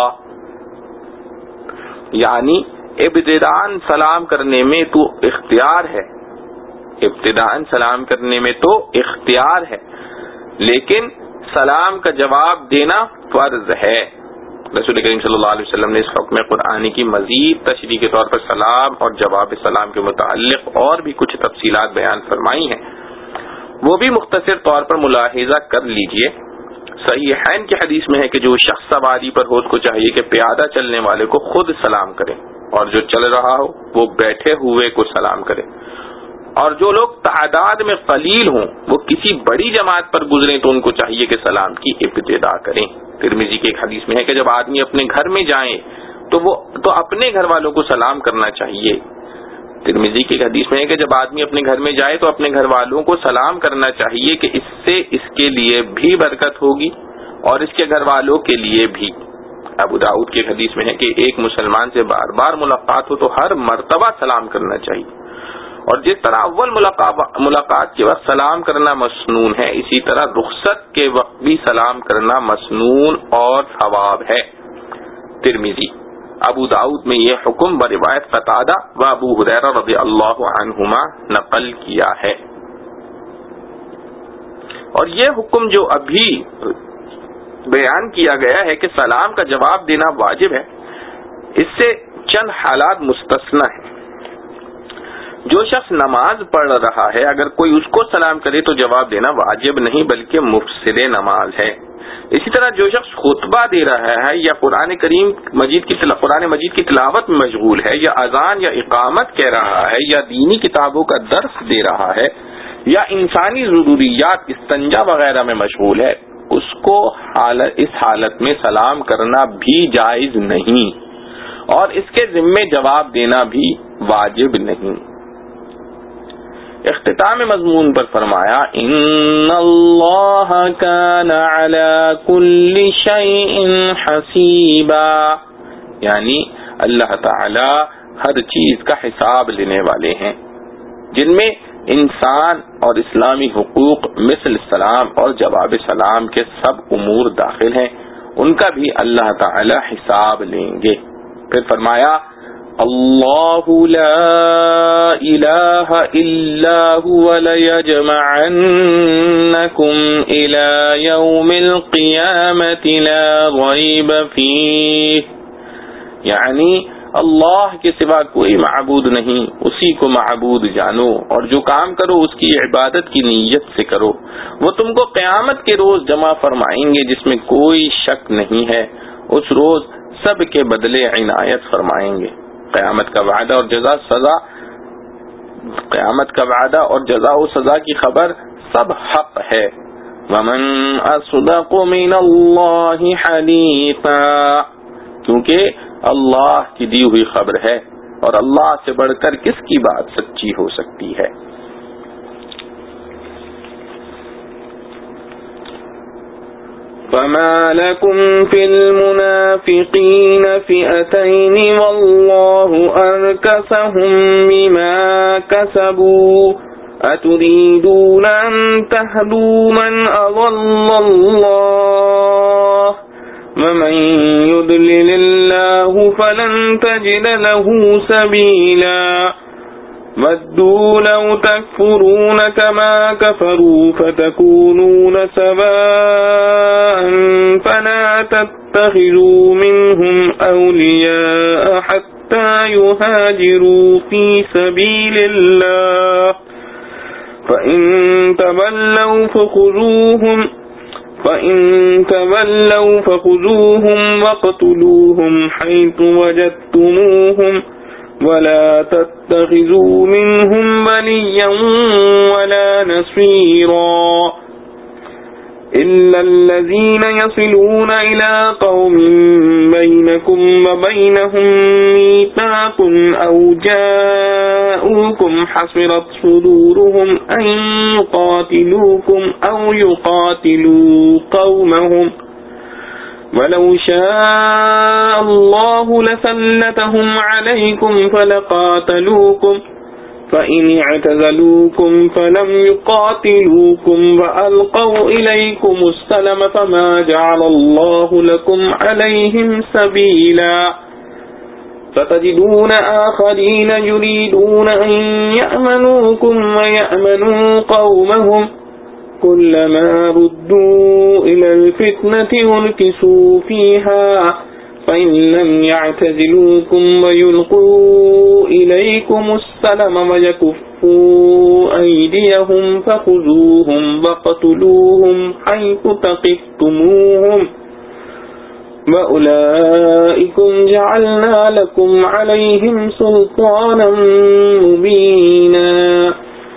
یعنی ابتداءً سلام کرنے میں تو اختیار ہے، ابتداءً سلام کرنے میں تو اختیار ہے لیکن سلام کا جواب دینا فرض ہے۔ رسول کریم صلی اللہ علیہ وسلم نے اس حکم قرآنی کی مزید تشریح کے طور پر سلام اور جواب سلام کے متعلق اور بھی کچھ تفصیلات بیان فرمائی ہیں، وہ بھی مختصر طور پر ملاحظہ کر لیجئے۔ صحیحین کی حدیث میں ہے کہ جو شخص سواری پر ہو اس کو چاہیے کہ پیادہ چلنے والے کو خود سلام کرے، اور جو چل رہا ہو وہ بیٹھے ہوئے کو سلام کرے، اور جو لوگ تعداد میں قلیل ہوں وہ کسی بڑی جماعت پر گزریں تو ان کو چاہیے کہ سلام کی ابتدا کریں۔ ترمذی کی ایک حدیث میں ہے کہ جب آدمی اپنے گھر میں جائیں تو وہ تو اپنے گھر والوں کو سلام کرنا چاہیے۔ ترمذی کی ایک حدیث میں ہے کہ جب آدمی اپنے گھر میں جائے تو اپنے گھر والوں کو سلام کرنا چاہیے کہ اس سے اس کے لیے بھی برکت ہوگی اور اس کے گھر والوں کے لیے بھی۔ ابو داؤد کی ایک حدیث میں ہے کہ ایک مسلمان سے بار بار ملاقات ہو تو ہر مرتبہ سلام کرنا چاہیے، اور جس طرح اول ملاقات کے وقت سلام کرنا مسنون ہے، اسی طرح رخصت کے وقت بھی سلام کرنا مسنون اور ثواب ہے۔ ترمذی، ابو داؤد میں یہ حکم بروایت قتادہ و ابو ہریرہ رضی اللہ عنہما نقل کیا ہے۔ اور یہ حکم جو ابھی بیان کیا گیا ہے کہ سلام کا جواب دینا واجب ہے، اس سے چند حالات مستثنی ہیں۔ جو شخص نماز پڑھ رہا ہے اگر کوئی اس کو سلام کرے تو جواب دینا واجب نہیں بلکہ مفسد نماز ہے۔ اسی طرح جو شخص خطبہ دے رہا ہے یا قرآن کریم مجید کی قرآن مجید کی تلاوت میں مشغول ہے یا اذان یا اقامت کہہ رہا ہے یا دینی کتابوں کا درس دے رہا ہے یا انسانی ضروریات استنجا وغیرہ میں مشغول ہے، اس کو حالت اس حالت میں سلام کرنا بھی جائز نہیں اور اس کے ذمے جواب دینا بھی واجب نہیں۔ اختتام مضمون پر فرمایا ان اللہ کان علی کل شیء حسیبا، یعنی اللہ تعالی ہر چیز کا حساب لینے والے ہیں، جن میں انسان اور اسلامی حقوق مثل سلام اور جواب سلام کے سب امور داخل ہیں، ان کا بھی اللہ تعالی حساب لیں گے۔ پھر فرمایا اللہ لا الہ الا هو لیجمعنکم الى یوم القیامت لا ریب فیہ، یعنی اللہ کے سوا کوئی معبود نہیں، اسی کو معبود جانو اور جو کام کرو اس کی عبادت کی نیت سے کرو، وہ تم کو قیامت کے روز جمع فرمائیں گے جس میں کوئی شک نہیں ہے، اس روز سب کے بدلے عنایت فرمائیں گے۔ قیامت کا وعدہ اور جزا سزا قیامت کا وعدہ اور جزا و سزا کی خبر سب حق ہے۔ ومن اصدق من اللہ حدیثا، کیونکہ اللہ کی دی ہوئی خبر ہے اور اللہ سے بڑھ کر کس کی بات سچی ہو سکتی ہے؟ فما لكم في المنافقين فئتين والله أركسهم بما كسبوا أتريدون أن تهدوا من أضل الله ومن يضلل الله فلن تجد له سبيلا ودوا لو تكفرون كما كفروا فتكونون سواء فلا تتخذوا منهم أولياء حتى يهاجروا في سبيل الله فإن تولوا فخذوهم فإن تولوا فخذوهم واقتلوهم حيث وجدتموهم ولا تتخذوا منهم وليا ولا نصيرا إلا الذين يصلون إلى قوم بينكم وبينهم ميثاق أو جاءوكم حصرت صدورهم أن يقاتلوكم أو يقاتلوا قومهم ولو شاء الله لسلطهم عليكم فلقاتلوكم فإن اعتزلوكم فلم يقاتلوكم وألقوا إليكم السلم فما جعل الله لكم عليهم سبيلا فتجدون آخرين يريدون أن يأمنوكم ويأمنوا قومهم كلما ردوا إلى الفتنة أركسوا فيها فإن لم يعتزلوكم ويلقوا إليكم السلم ويكفوا أيديهم فخذوهم وقتلوهم حيث ثقفتموهم وأولئكم جعلنا لكم عليهم سلطانا مبينا۔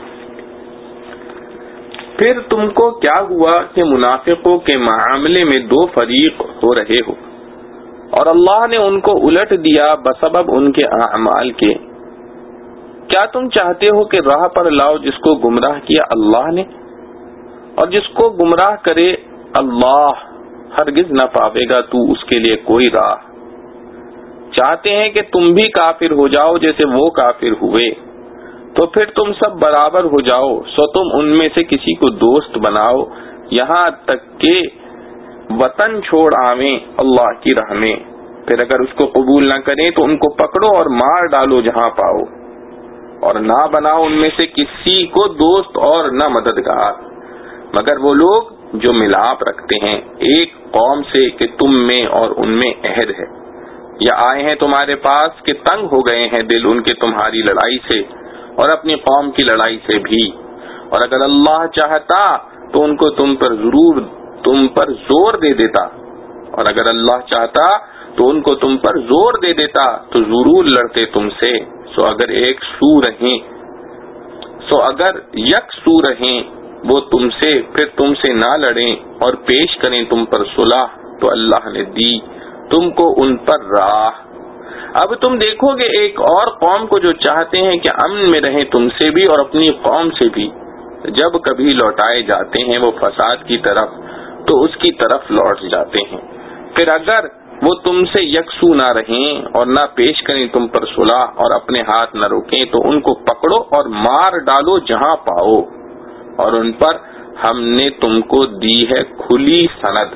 پھر تم کو کیا ہوا کہ منافقوں کے معاملے میں دو فریق ہو رہے ہو اور اللہ نے ان کو الٹ دیا بسبب ان کے اعمال کے؟ کیا تم چاہتے ہو کہ راہ پر لاؤ جس کو گمراہ کیا اللہ نے، اور جس کو گمراہ کرے اللہ ہرگز نہ پاوے گا تو اس کے لیے کوئی راہ۔ چاہتے ہیں کہ تم بھی کافر ہو جاؤ جیسے وہ کافر ہوئے، تو پھر تم سب برابر ہو جاؤ، سو تم ان میں سے کسی کو دوست بناؤ یہاں تک کہ وطن چھوڑ آویں اللہ کی راہ میں، پھر اگر اس کو قبول نہ کریں تو ان کو پکڑو اور مار ڈالو جہاں پاؤ، اور نہ بناؤ ان میں سے کسی کو دوست اور نہ مددگار مگر وہ لوگ جو ملاپ رکھتے ہیں ایک قوم سے کہ تم میں اور ان میں عہد ہے، یا آئے ہیں تمہارے پاس کہ تنگ ہو گئے ہیں دل ان کے تمہاری لڑائی سے اور اپنی قوم کی لڑائی سے بھی، اور اگر اللہ چاہتا تو ان کو تم پر ضرور تم پر زور دے دیتا، اور اگر اللہ چاہتا تو ان کو تم پر زور دے دیتا تو ضرور لڑتے تم سے، سو اگر ایک سو رہیں سو اگر یک سو رہیں وہ تم سے، پھر تم سے نہ لڑیں اور پیش کریں تم پر صلح، تو اللہ نے دی تم کو ان پر راہ۔ اب تم دیکھو گے ایک اور قوم کو جو چاہتے ہیں کہ امن میں رہیں تم سے بھی اور اپنی قوم سے بھی، جب کبھی لوٹائے جاتے ہیں وہ فساد کی طرف تو اس کی طرف لوٹ جاتے ہیں، پھر اگر وہ تم سے یکسو نہ رہیں اور نہ پیش کریں تم پر صلح اور اپنے ہاتھ نہ روکیں تو ان کو پکڑو اور مار ڈالو جہاں پاؤ، اور ان پر ہم نے تم کو دی ہے کھلی سند۔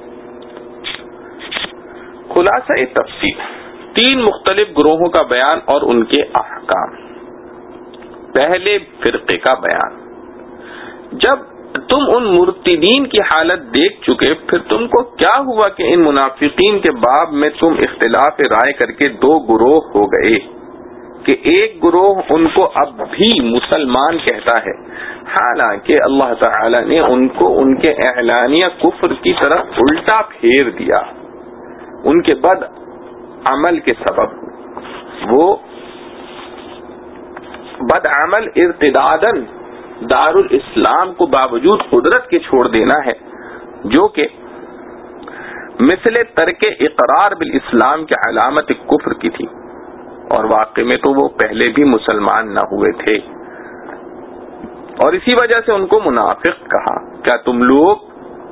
خلاصہ تفصیل، تین مختلف گروہوں کا بیان اور ان کے احکام۔ پہلے فرقے کا بیان۔ جب تم ان مرتدین کی حالت دیکھ چکے، پھر تم کو کیا ہوا کہ ان منافقین کے باب میں تم اختلاف رائے کر کے دو گروہ ہو گئے کہ ایک گروہ ان کو اب بھی مسلمان کہتا ہے، حالانکہ اللہ تعالی نے ان کو ان کے اعلانیہ کفر کی طرف الٹا پھیر دیا، ان کے بد عمل کے سبب۔ وہ بد عمل ارتدادن دار الاسلام کو باوجود قدرت کے چھوڑ دینا ہے، جو کہ مثل ترک اقرار بالاسلام کی علامت کفر کی تھی۔ اور واقع میں تو وہ پہلے بھی مسلمان نہ ہوئے تھے، اور اسی وجہ سے ان کو منافق کہا۔ کیا تم لوگ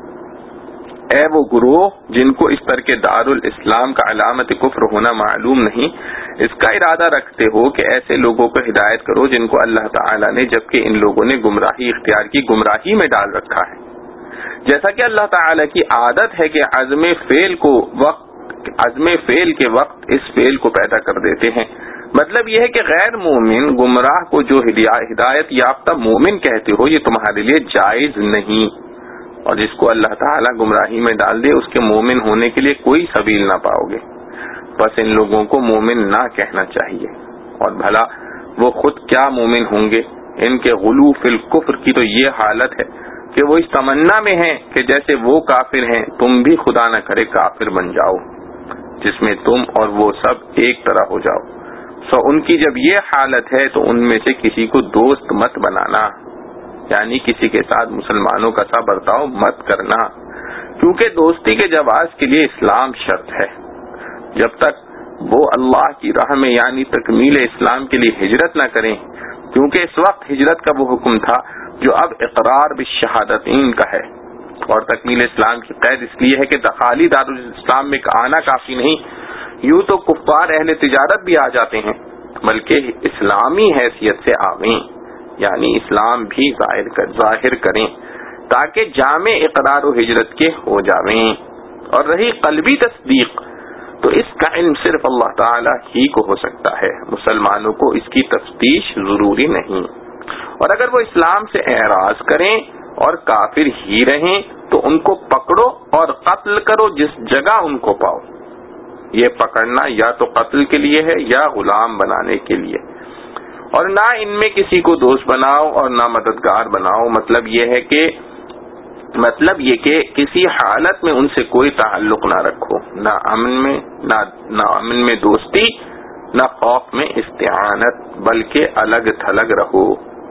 اے وہ گروہ جن کو اس ترک دار الاسلام کا علامت کفر ہونا معلوم نہیں، اس کا ارادہ رکھتے ہو کہ ایسے لوگوں کو ہدایت کرو جن کو اللہ تعالیٰ نے، جبکہ ان لوگوں نے گمراہی اختیار کی، گمراہی میں ڈال رکھا ہے؟ جیسا کہ اللہ تعالیٰ کی عادت ہے کہ عزم فعل کو وقت عزم فعل کے وقت اس فعل کو پیدا کر دیتے ہیں۔ مطلب یہ ہے کہ غیر مومن گمراہ کو جو ہدایت یافتہ مومن کہتے ہو یہ تمہارے لیے جائز نہیں، اور جس کو اللہ تعالیٰ گمراہی میں ڈال دے اس کے مومن ہونے کے لیے کوئی سبیل نہ پاؤ گے۔ بس ان لوگوں کو مومن نہ کہنا چاہیے، اور بھلا وہ خود کیا مومن ہوں گے؟ ان کے غلو فی الکفر کی تو یہ حالت ہے کہ وہ اس تمنا میں ہیں کہ جیسے وہ کافر ہیں تم بھی خدا نہ کرے کافر بن جاؤ، جس میں تم اور وہ سب ایک طرح ہو جاؤ۔ سو ان کی جب یہ حالت ہے تو ان میں سے کسی کو دوست مت بنانا، یعنی کسی کے ساتھ مسلمانوں کا سا برتاؤ مت کرنا، کیونکہ دوستی کے جواز کے لیے اسلام شرط ہے۔ جب تک وہ اللہ کی راہ میں یعنی تکمیل اسلام کے لیے ہجرت نہ کریں، کیونکہ اس وقت ہجرت کا وہ حکم تھا جو اب اقرار بالشہادتین کا ہے، اور تکمیل اسلام کی قید اس لیے ہے کہ خالی دارالاسلام میں آنا کافی نہیں، یوں تو کفار اہل تجارت بھی آ جاتے ہیں، بلکہ اسلامی حیثیت سے آویں، یعنی اسلام بھی ظاہر کر ظاہر کریں تاکہ جامع اقرار و ہجرت کے ہو جاویں۔ اور رہی قلبی تصدیق تو اس کا علم صرف اللہ تعالی ہی کو ہو سکتا ہے، مسلمانوں کو اس کی تفتیش ضروری نہیں، اور اگر وہ اسلام سے اعراض کریں اور کافر ہی رہیں تو ان کو پکڑو اور قتل کرو جس جگہ ان کو پاؤ۔ یہ پکڑنا یا تو قتل کے لیے ہے یا غلام بنانے کے لیے، اور نہ ان میں کسی کو دوست بناؤ اور نہ مددگار بناؤ۔ مطلب یہ ہے کہ مطلب یہ کہ کسی حالت میں ان سے کوئی تعلق نہ رکھو، نہ امن میں نہ نہ امن میں دوستی، نہ خوف میں استعانت، بلکہ الگ تھلگ رہو۔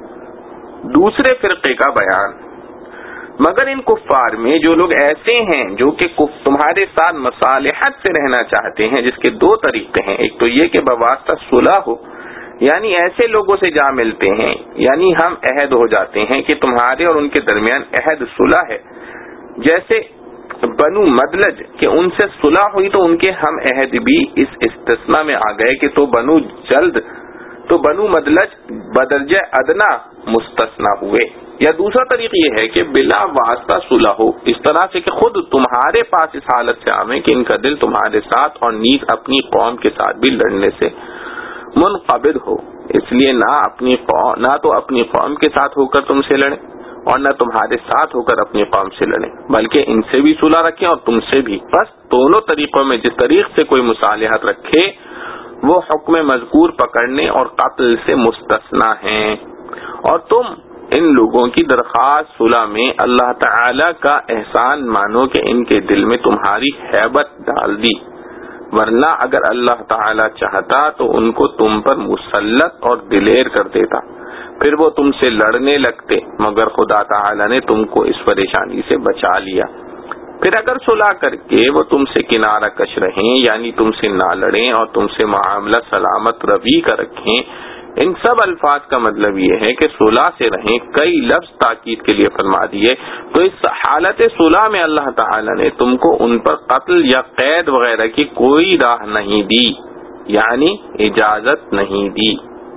دوسرے فرقے کا بیان، مگر ان کفار میں جو لوگ ایسے ہیں جو کہ تمہارے ساتھ مصالحت سے رہنا چاہتے ہیں، جس کے دو طریقے ہیں، ایک تو یہ کہ بواسطہ صلح ہو، یعنی ایسے لوگوں سے جا ملتے ہیں، یعنی ہم عہد ہو جاتے ہیں کہ تمہارے اور ان کے درمیان عہد صلح ہے، جیسے بنو مدلج کہ ان سے صلح ہوئی تو ان کے ہم عہد بھی اس استثناء میں آ گئے کہ تو بنو جلد تو بنو مدلج بدرجہ ادنا مستثنا ہوئے۔ یا دوسرا طریقہ یہ ہے کہ بلا واسطہ صلح ہو، اس طرح سے کہ خود تمہارے پاس اس حالت سے آویں کہ ان کا دل تمہارے ساتھ اور نیز اپنی قوم کے ساتھ بھی لڑنے سے منقبض ہو، اس لیے نہ اپنی قوم نہ تو اپنی قوم کے ساتھ ہو کر تم سے لڑیں اور نہ تمہارے ساتھ ہو کر اپنی قوم سے لڑیں، بلکہ ان سے بھی صلح رکھیں اور تم سے بھی۔ بس دونوں طریقوں میں جس طریق سے کوئی مصالحت رکھے وہ حکم مذکور پکڑنے اور قتل سے مستثنا ہیں، اور تم ان لوگوں کی درخواست صلح میں اللہ تعالی کا احسان مانو کہ ان کے دل میں تمہاری ہیبت ڈال دی، ورنہ اگر اللہ تعالی چاہتا تو ان کو تم پر مسلط اور دلیر کر دیتا، پھر وہ تم سے لڑنے لگتے، مگر خدا تعالی نے تم کو اس پریشانی سے بچا لیا۔ پھر اگر صلح کر کے وہ تم سے کنارہ کش رہیں، یعنی تم سے نہ لڑیں اور تم سے معاملہ سلامت روی کا رکھیں، ان سب الفاظ کا مطلب یہ ہے کہ صلح سے رہیں، کئی لفظ تاکید کے لیے فرما دیے، تو اس حالت صلح میں اللہ تعالی نے تم کو ان پر قتل یا قید وغیرہ کی کوئی راہ نہیں دی، یعنی اجازت نہیں دی۔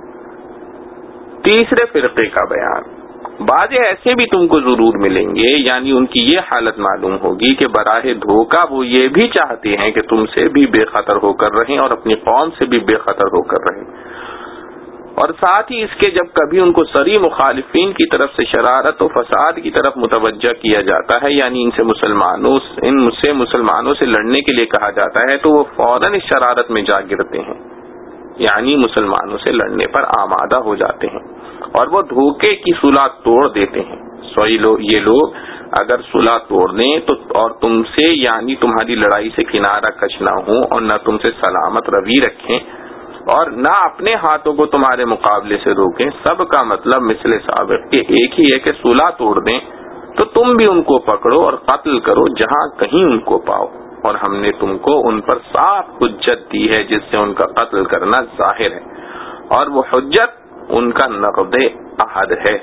تیسرے فرقے کا بیان، بعض ایسے بھی تم کو ضرور ملیں گے، یعنی ان کی یہ حالت معلوم ہوگی کہ براہ دھوکہ وہ یہ بھی چاہتے ہیں کہ تم سے بھی بے خطر ہو کر رہیں اور اپنی قوم سے بھی بے خطر ہو کر رہیں، اور ساتھ ہی اس کے جب کبھی ان کو صریح مخالفین کی طرف سے شرارت و فساد کی طرف متوجہ کیا جاتا ہے، یعنی ان سے مسلمانوں ان سے مسلمانوں سے لڑنے کے لیے کہا جاتا ہے، تو وہ فوراً اس شرارت میں جا گرتے ہیں، یعنی مسلمانوں سے لڑنے پر آمادہ ہو جاتے ہیں، اور وہ دھوکے کی صلح توڑ دیتے ہیں۔ سو یہ لوگ اگر صلح توڑ دیں تو اور تم سے یعنی تمہاری لڑائی سے کنارہ کش نہ ہوں اور نہ تم سے سلامت روی رکھیں اور نہ اپنے ہاتھوں کو تمہارے مقابلے سے روکیں، سب کا مطلب مثل سابق کے ایک ہی ہے کہ صلح توڑ دیں تو تم بھی ان کو پکڑو اور قتل کرو جہاں کہیں ان کو پاؤ، اور ہم نے تم کو ان پر صاف حجت دی ہے جس سے ان کا قتل کرنا ظاہر ہے، اور وہ حجت ان کا نقض عہد ہے۔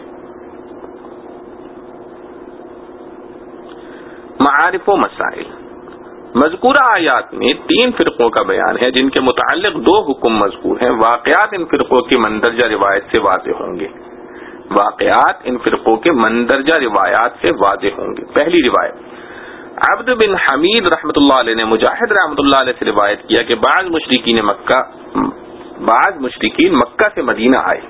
معارف و مسائل۔ مذکورہ آیات میں تین فرقوں کا بیان ہے جن کے متعلق دو حکم مذکور ہیں۔ واقعات ان فرقوں کی مندرجہ روایت سے واضح ہوں گے واقعات ان فرقوں کے مندرجہ روایات سے واضح ہوں گے پہلی روایت، عبد بن حمید رحمۃ اللہ علیہ نے مجاہد رحمۃ اللہ علیہ سے روایت کیا کہ بعض مشرکین مکہ بعض مشرکین مکہ سے مدینہ آئے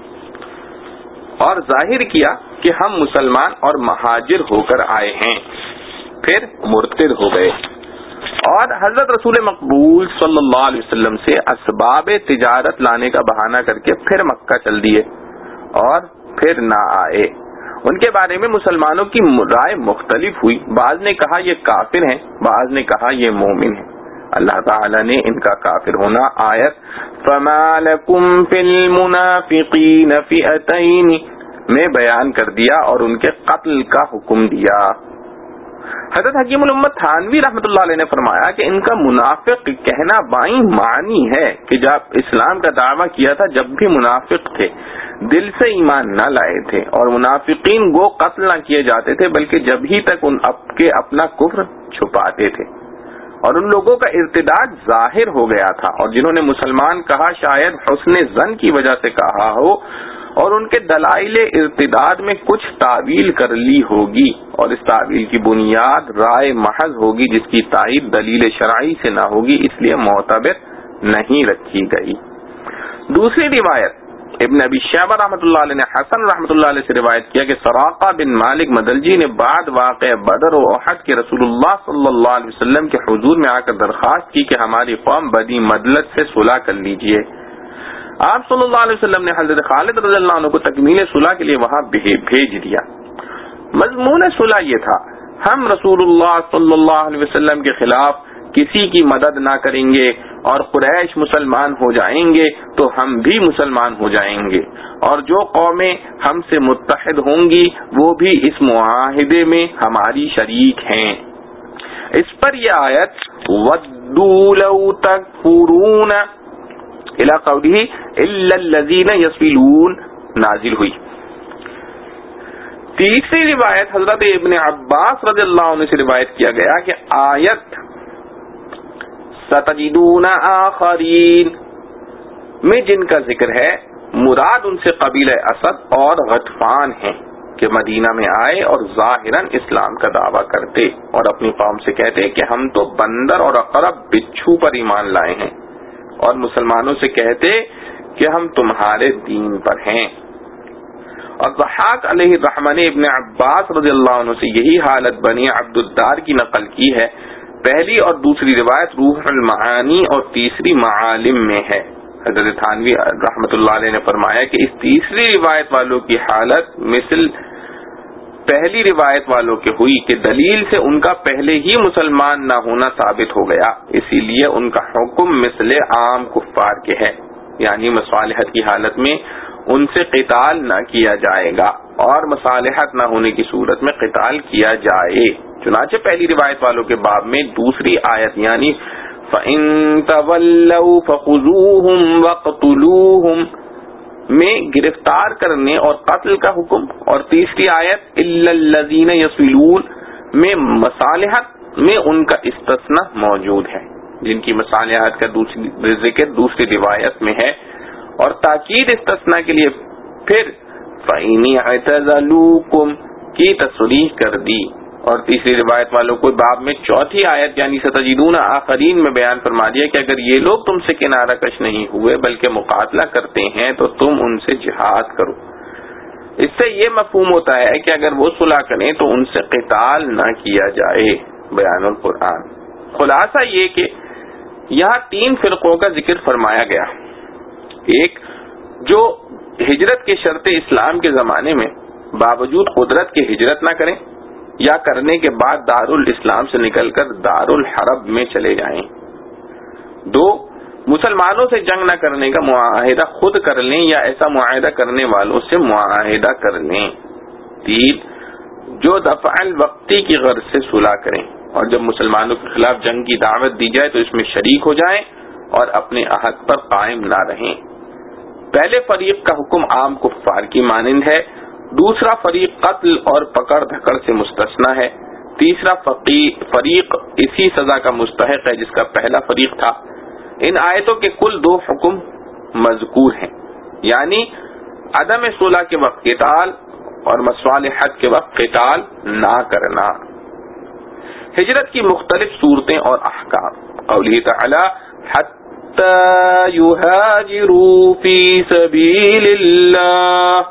اور ظاہر کیا کہ ہم مسلمان اور مہاجر ہو کر آئے ہیں، پھر مرتد ہو گئے اور حضرت رسول مقبول صلی اللہ علیہ وسلم سے اسباب تجارت لانے کا بہانہ کر کے پھر مکہ چل دیے اور پھر نہ آئے۔ ان کے بارے میں مسلمانوں کی رائے مختلف ہوئی، بعض نے کہا یہ کافر ہیں، بعض نے کہا یہ مومن ہیں۔ اللہ تعالی نے ان کا کافر ہونا آیت فَمَا لَكُمْ فِي الْمُنَافِقِينَ فِئَتَيْنِ میں بیان کر دیا اور ان کے قتل کا حکم دیا۔ حضرت حکیم الامت تھانوی رحمۃ اللہ علیہ نے فرمایا کہ ان کا منافق کہنا بائیں معنی ہے کہ جب اسلام کا دعویٰ کیا تھا جب بھی منافق تھے، دل سے ایمان نہ لائے تھے، اور منافقین گو قتل نہ کیے جاتے تھے بلکہ جب ہی تک ان اب کے اپنا کفر چھپاتے تھے، اور ان لوگوں کا ارتداد ظاہر ہو گیا تھا، اور جنہوں نے مسلمان کہا شاید حسن ظن کی وجہ سے کہا ہو، اور ان کے دلائل ارتداد میں کچھ تعویل کر لی ہوگی، اور اس تعویل کی بنیاد رائے محض ہوگی جس کی تائید دلیل شرعی سے نہ ہوگی، اس لیے معتبر نہیں رکھی گئی۔ دوسری روایت، ابن ابی شیبہ رحمۃ اللہ علیہ نے حسن رحمۃ اللہ علیہ سے روایت کیا کہ سراقہ بن مالک مدلجی نے بعد واقع بدر و احد کے رسول اللہ صلی اللہ علیہ وسلم کے حضور میں آ کر درخواست کی کہ ہماری قوم بنی مدلج سے صلح کر لیجیے۔ آپ صلی اللہ علیہ وسلم نے حضرت خالد رضی اللہ عنہ کو تکمیل صلح کے لیے وہاں بھیج دیا۔ مضمون صلح یہ تھا، ہم رسول اللہ صلی اللہ علیہ وسلم کے خلاف کسی کی مدد نہ کریں گے، اور قریش مسلمان ہو جائیں گے تو ہم بھی مسلمان ہو جائیں گے، اور جو قومیں ہم سے متحد ہوں گی وہ بھی اس معاہدے میں ہماری شریک ہیں۔ اس پر یہ آیت وَدُّوا لَوْ تَكْفُرُونَ اِلَىٰ قَوْلِهِ إِلَّا الَّذِينَ يَصِلُونَ نازل ہوئی۔ تیسری روایت حضرت ابن عباس رضی اللہ عنہ سے روایت کیا گیا کہ آیت سَتَجِدُونَ آخَرِينَ میں جن کا ذکر ہے مراد ان سے قبیلہ اسد اور غطفان ہیں کہ مدینہ میں آئے اور ظاہراً اسلام کا دعویٰ کرتے اور اپنی قوم سے کہتے کہ ہم تو بندر اور عقرب بچھو پر ایمان لائے ہیں، اور مسلمانوں سے کہتے کہ ہم تمہارے دین پر ہیں۔ اور ضحاک علیہ الرحمہ نے ابن عباس رضی اللہ عنہ سے یہی حالت بنی عبد الدار کی نقل کی ہے۔ پہلی اور دوسری روایت روح المعانی اور تیسری معالم میں ہے۔ حضرت تھانوی رحمۃ اللہ علیہ نے فرمایا کہ اس تیسری روایت والوں کی حالت مثل پہلی روایت والوں کے ہوئی کہ دلیل سے ان کا پہلے ہی مسلمان نہ ہونا ثابت ہو گیا، اسی لیے ان کا حکم مثل عام کفار کے ہے، یعنی مصالحت کی حالت میں ان سے قتال نہ کیا جائے گا، اور مصالحت نہ ہونے کی صورت میں قتال کیا جائے۔ چنانچہ پہلی روایت والوں کے باب میں دوسری آیت یعنی فَإِن تَوَلَّوْا فَخُذُوهُمْ وَاقْتُلُوهُمْ میں گرفتار کرنے اور قتل کا حکم، اور تیسری آیت اِلَّا الَّذِينَ يَصِلُونَ میں مصالحت میں ان کا استثناء موجود ہے، جن کی مصالحت کا دوسری ذکر دوسری روایت میں ہے، اور تاکید استثناء کے لیے پھر فَإِنِ اعْتَزَلُوكُمْ کی تصریح کر دی، اور تیسری روایت والوں کو باب میں چوتھی آیت یعنی ستجدون آخرین میں بیان فرما دیا کہ اگر یہ لوگ تم سے کنارہ کش نہیں ہوئے بلکہ مقاتلہ کرتے ہیں تو تم ان سے جہاد کرو۔ اس سے یہ مفہوم ہوتا ہے کہ اگر وہ صلح کریں تو ان سے قتال نہ کیا جائے۔ بیان القرآن۔ خلاصہ یہ کہ یہاں تین فرقوں کا ذکر فرمایا گیا، ایک جو ہجرت کے شرط اسلام کے زمانے میں باوجود قدرت کے ہجرت نہ کریں یا کرنے کے بعد دارالاسلام سے نکل کر دارالحرب میں چلے جائیں، دو مسلمانوں سے جنگ نہ کرنے کا معاہدہ خود کر لیں یا ایسا معاہدہ کرنے والوں سے معاہدہ کر لیں، تین جو دفع الوقتی کی غرض سے صلح کریں اور جب مسلمانوں کے خلاف جنگ کی دعوت دی جائے تو اس میں شریک ہو جائیں اور اپنے عہد پر قائم نہ رہیں۔ پہلے فریق کا حکم عام کفار کی مانند ہے، دوسرا فریق قتل اور پکڑ دھکڑ سے مستثنی ہے، تیسرا فریق اسی سزا کا مستحق ہے جس کا پہلا فریق تھا۔ ان آیتوں کے کل دو حکم مذکور ہیں، یعنی عدم صلح کے وقت قتال اور مصالحت کے وقت قتال نہ کرنا۔ ہجرت کی مختلف صورتیں اور احکام، قوله تعالی حتی یہاجروا فی سبیل اللہ،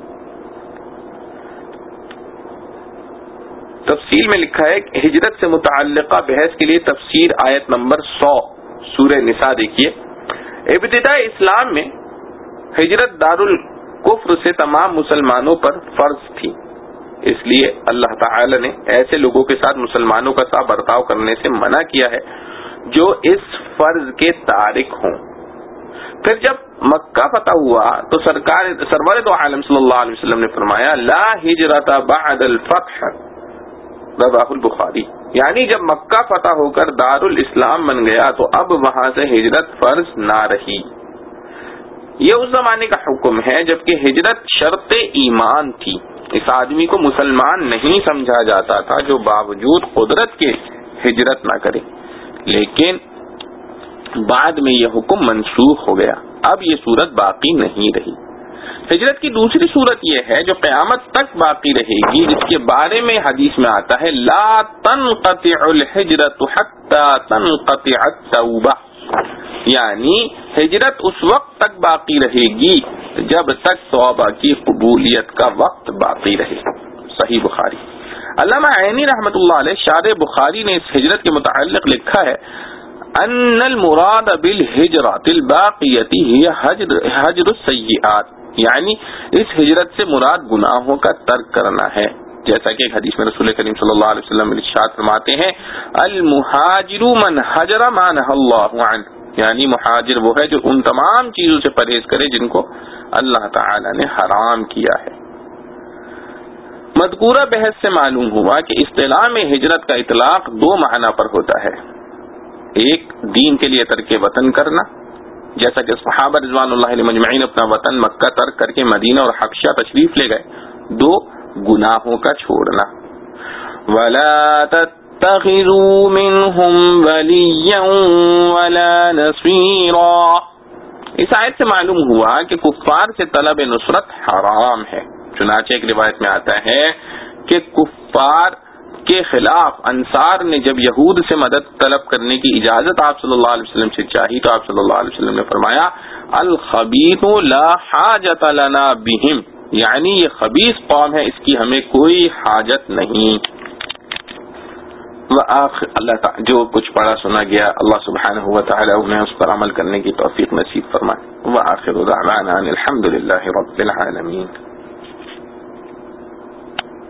تفصیل میں لکھا ہے کہ ہجرت سے متعلقہ بحث کے لیے تفسیر آیت نمبر سو سورہ نساء دیکھیے۔ ابتداء اسلام میں ہجرت دارالکفر سے تمام مسلمانوں پر فرض تھی، اس لیے اللہ تعالی نے ایسے لوگوں کے ساتھ مسلمانوں کا سا برتاؤ کرنے سے منع کیا ہے جو اس فرض کے تارک ہوں۔ پھر جب مکہ فتح ہوا تو سرکار سرور دو عالم صلی اللہ علیہ وسلم نے فرمایا لا ہجرت بعد الفتح، رواه البخاری، یعنی جب مکہ فتح ہو کر دار الاسلام بن گیا تو اب وہاں سے ہجرت فرض نہ رہی۔ یہ اس زمانے کا حکم ہے جبکہ ہجرت شرط ایمان تھی، اس آدمی کو مسلمان نہیں سمجھا جاتا تھا جو باوجود قدرت کے ہجرت نہ کرے، لیکن بعد میں یہ حکم منسوخ ہو گیا، اب یہ صورت باقی نہیں رہی۔ ہجرت کی دوسری صورت یہ ہے جو قیامت تک باقی رہے گی، جس کے بارے میں حدیث میں آتا ہے لا تنقطع الحجرت حتی تنقطع التوبہ، یعنی ہجرت اس وقت تک باقی رہے گی جب تک توبہ کی قبولیت کا وقت باقی رہے۔ صحیح بخاری۔ علامہ عینی رحمۃ اللہ علیہ شارح بخاری نے اس ہجرت کے متعلق لکھا ہے ان المراد بالہجرۃ الباقیۃ ہی حجر حجر السیئات، یعنی اس ہجرت سے مراد گناہوں کا ترک کرنا ہے، جیسا کہ ایک حدیث میں رسول کریم صلی اللہ علیہ وسلم ارشاد فرماتے ہیں المہاجر من حجر ما نہى اللہ عنہ، یعنی مہاجر وہ ہے جو ان تمام چیزوں سے پرہیز کرے جن کو اللہ تعالی نے حرام کیا ہے۔ مذکورہ بحث سے معلوم ہوا کہ اصطلاح میں ہجرت کا اطلاق دو معنی پر ہوتا ہے، ایک دین کے لیے ترک وطن کرنا، جیسا کہ صحابہ رضوان اللہ علیہم اجمعین اپنا وطن مکہ ترک کر کے مدینہ اور حبشہ تشریف لے گئے، دو گناہوں کا چھوڑنا۔ وَلَا تَتَّخِذُوا مِنْهُمْ وَلِيًّا وَلَا نَصِيرًا، اس آیت سے معلوم ہوا کہ کفار سے طلب نصرت حرام ہے، چنانچہ ایک روایت میں آتا ہے کہ کفار کے خلاف انصار نے جب یہود سے مدد طلب کرنے کی اجازت آپ صلی اللہ علیہ وسلم سے چاہی تو آپ صلی اللہ علیہ وسلم نے فرمایا الخبیث لا حاجت لنا بہم، یعنی یہ خبیث قوم ہے، اس کی ہمیں کوئی حاجت نہیں۔ اللہ تعالی جو کچھ پڑھا سنا گیا اللہ سبحانہ و تعالی انہیں اس پر عمل کرنے کی توفیق نصیب فرمائے۔ وآخر دعوانا الحمد للہ رب العالمین۔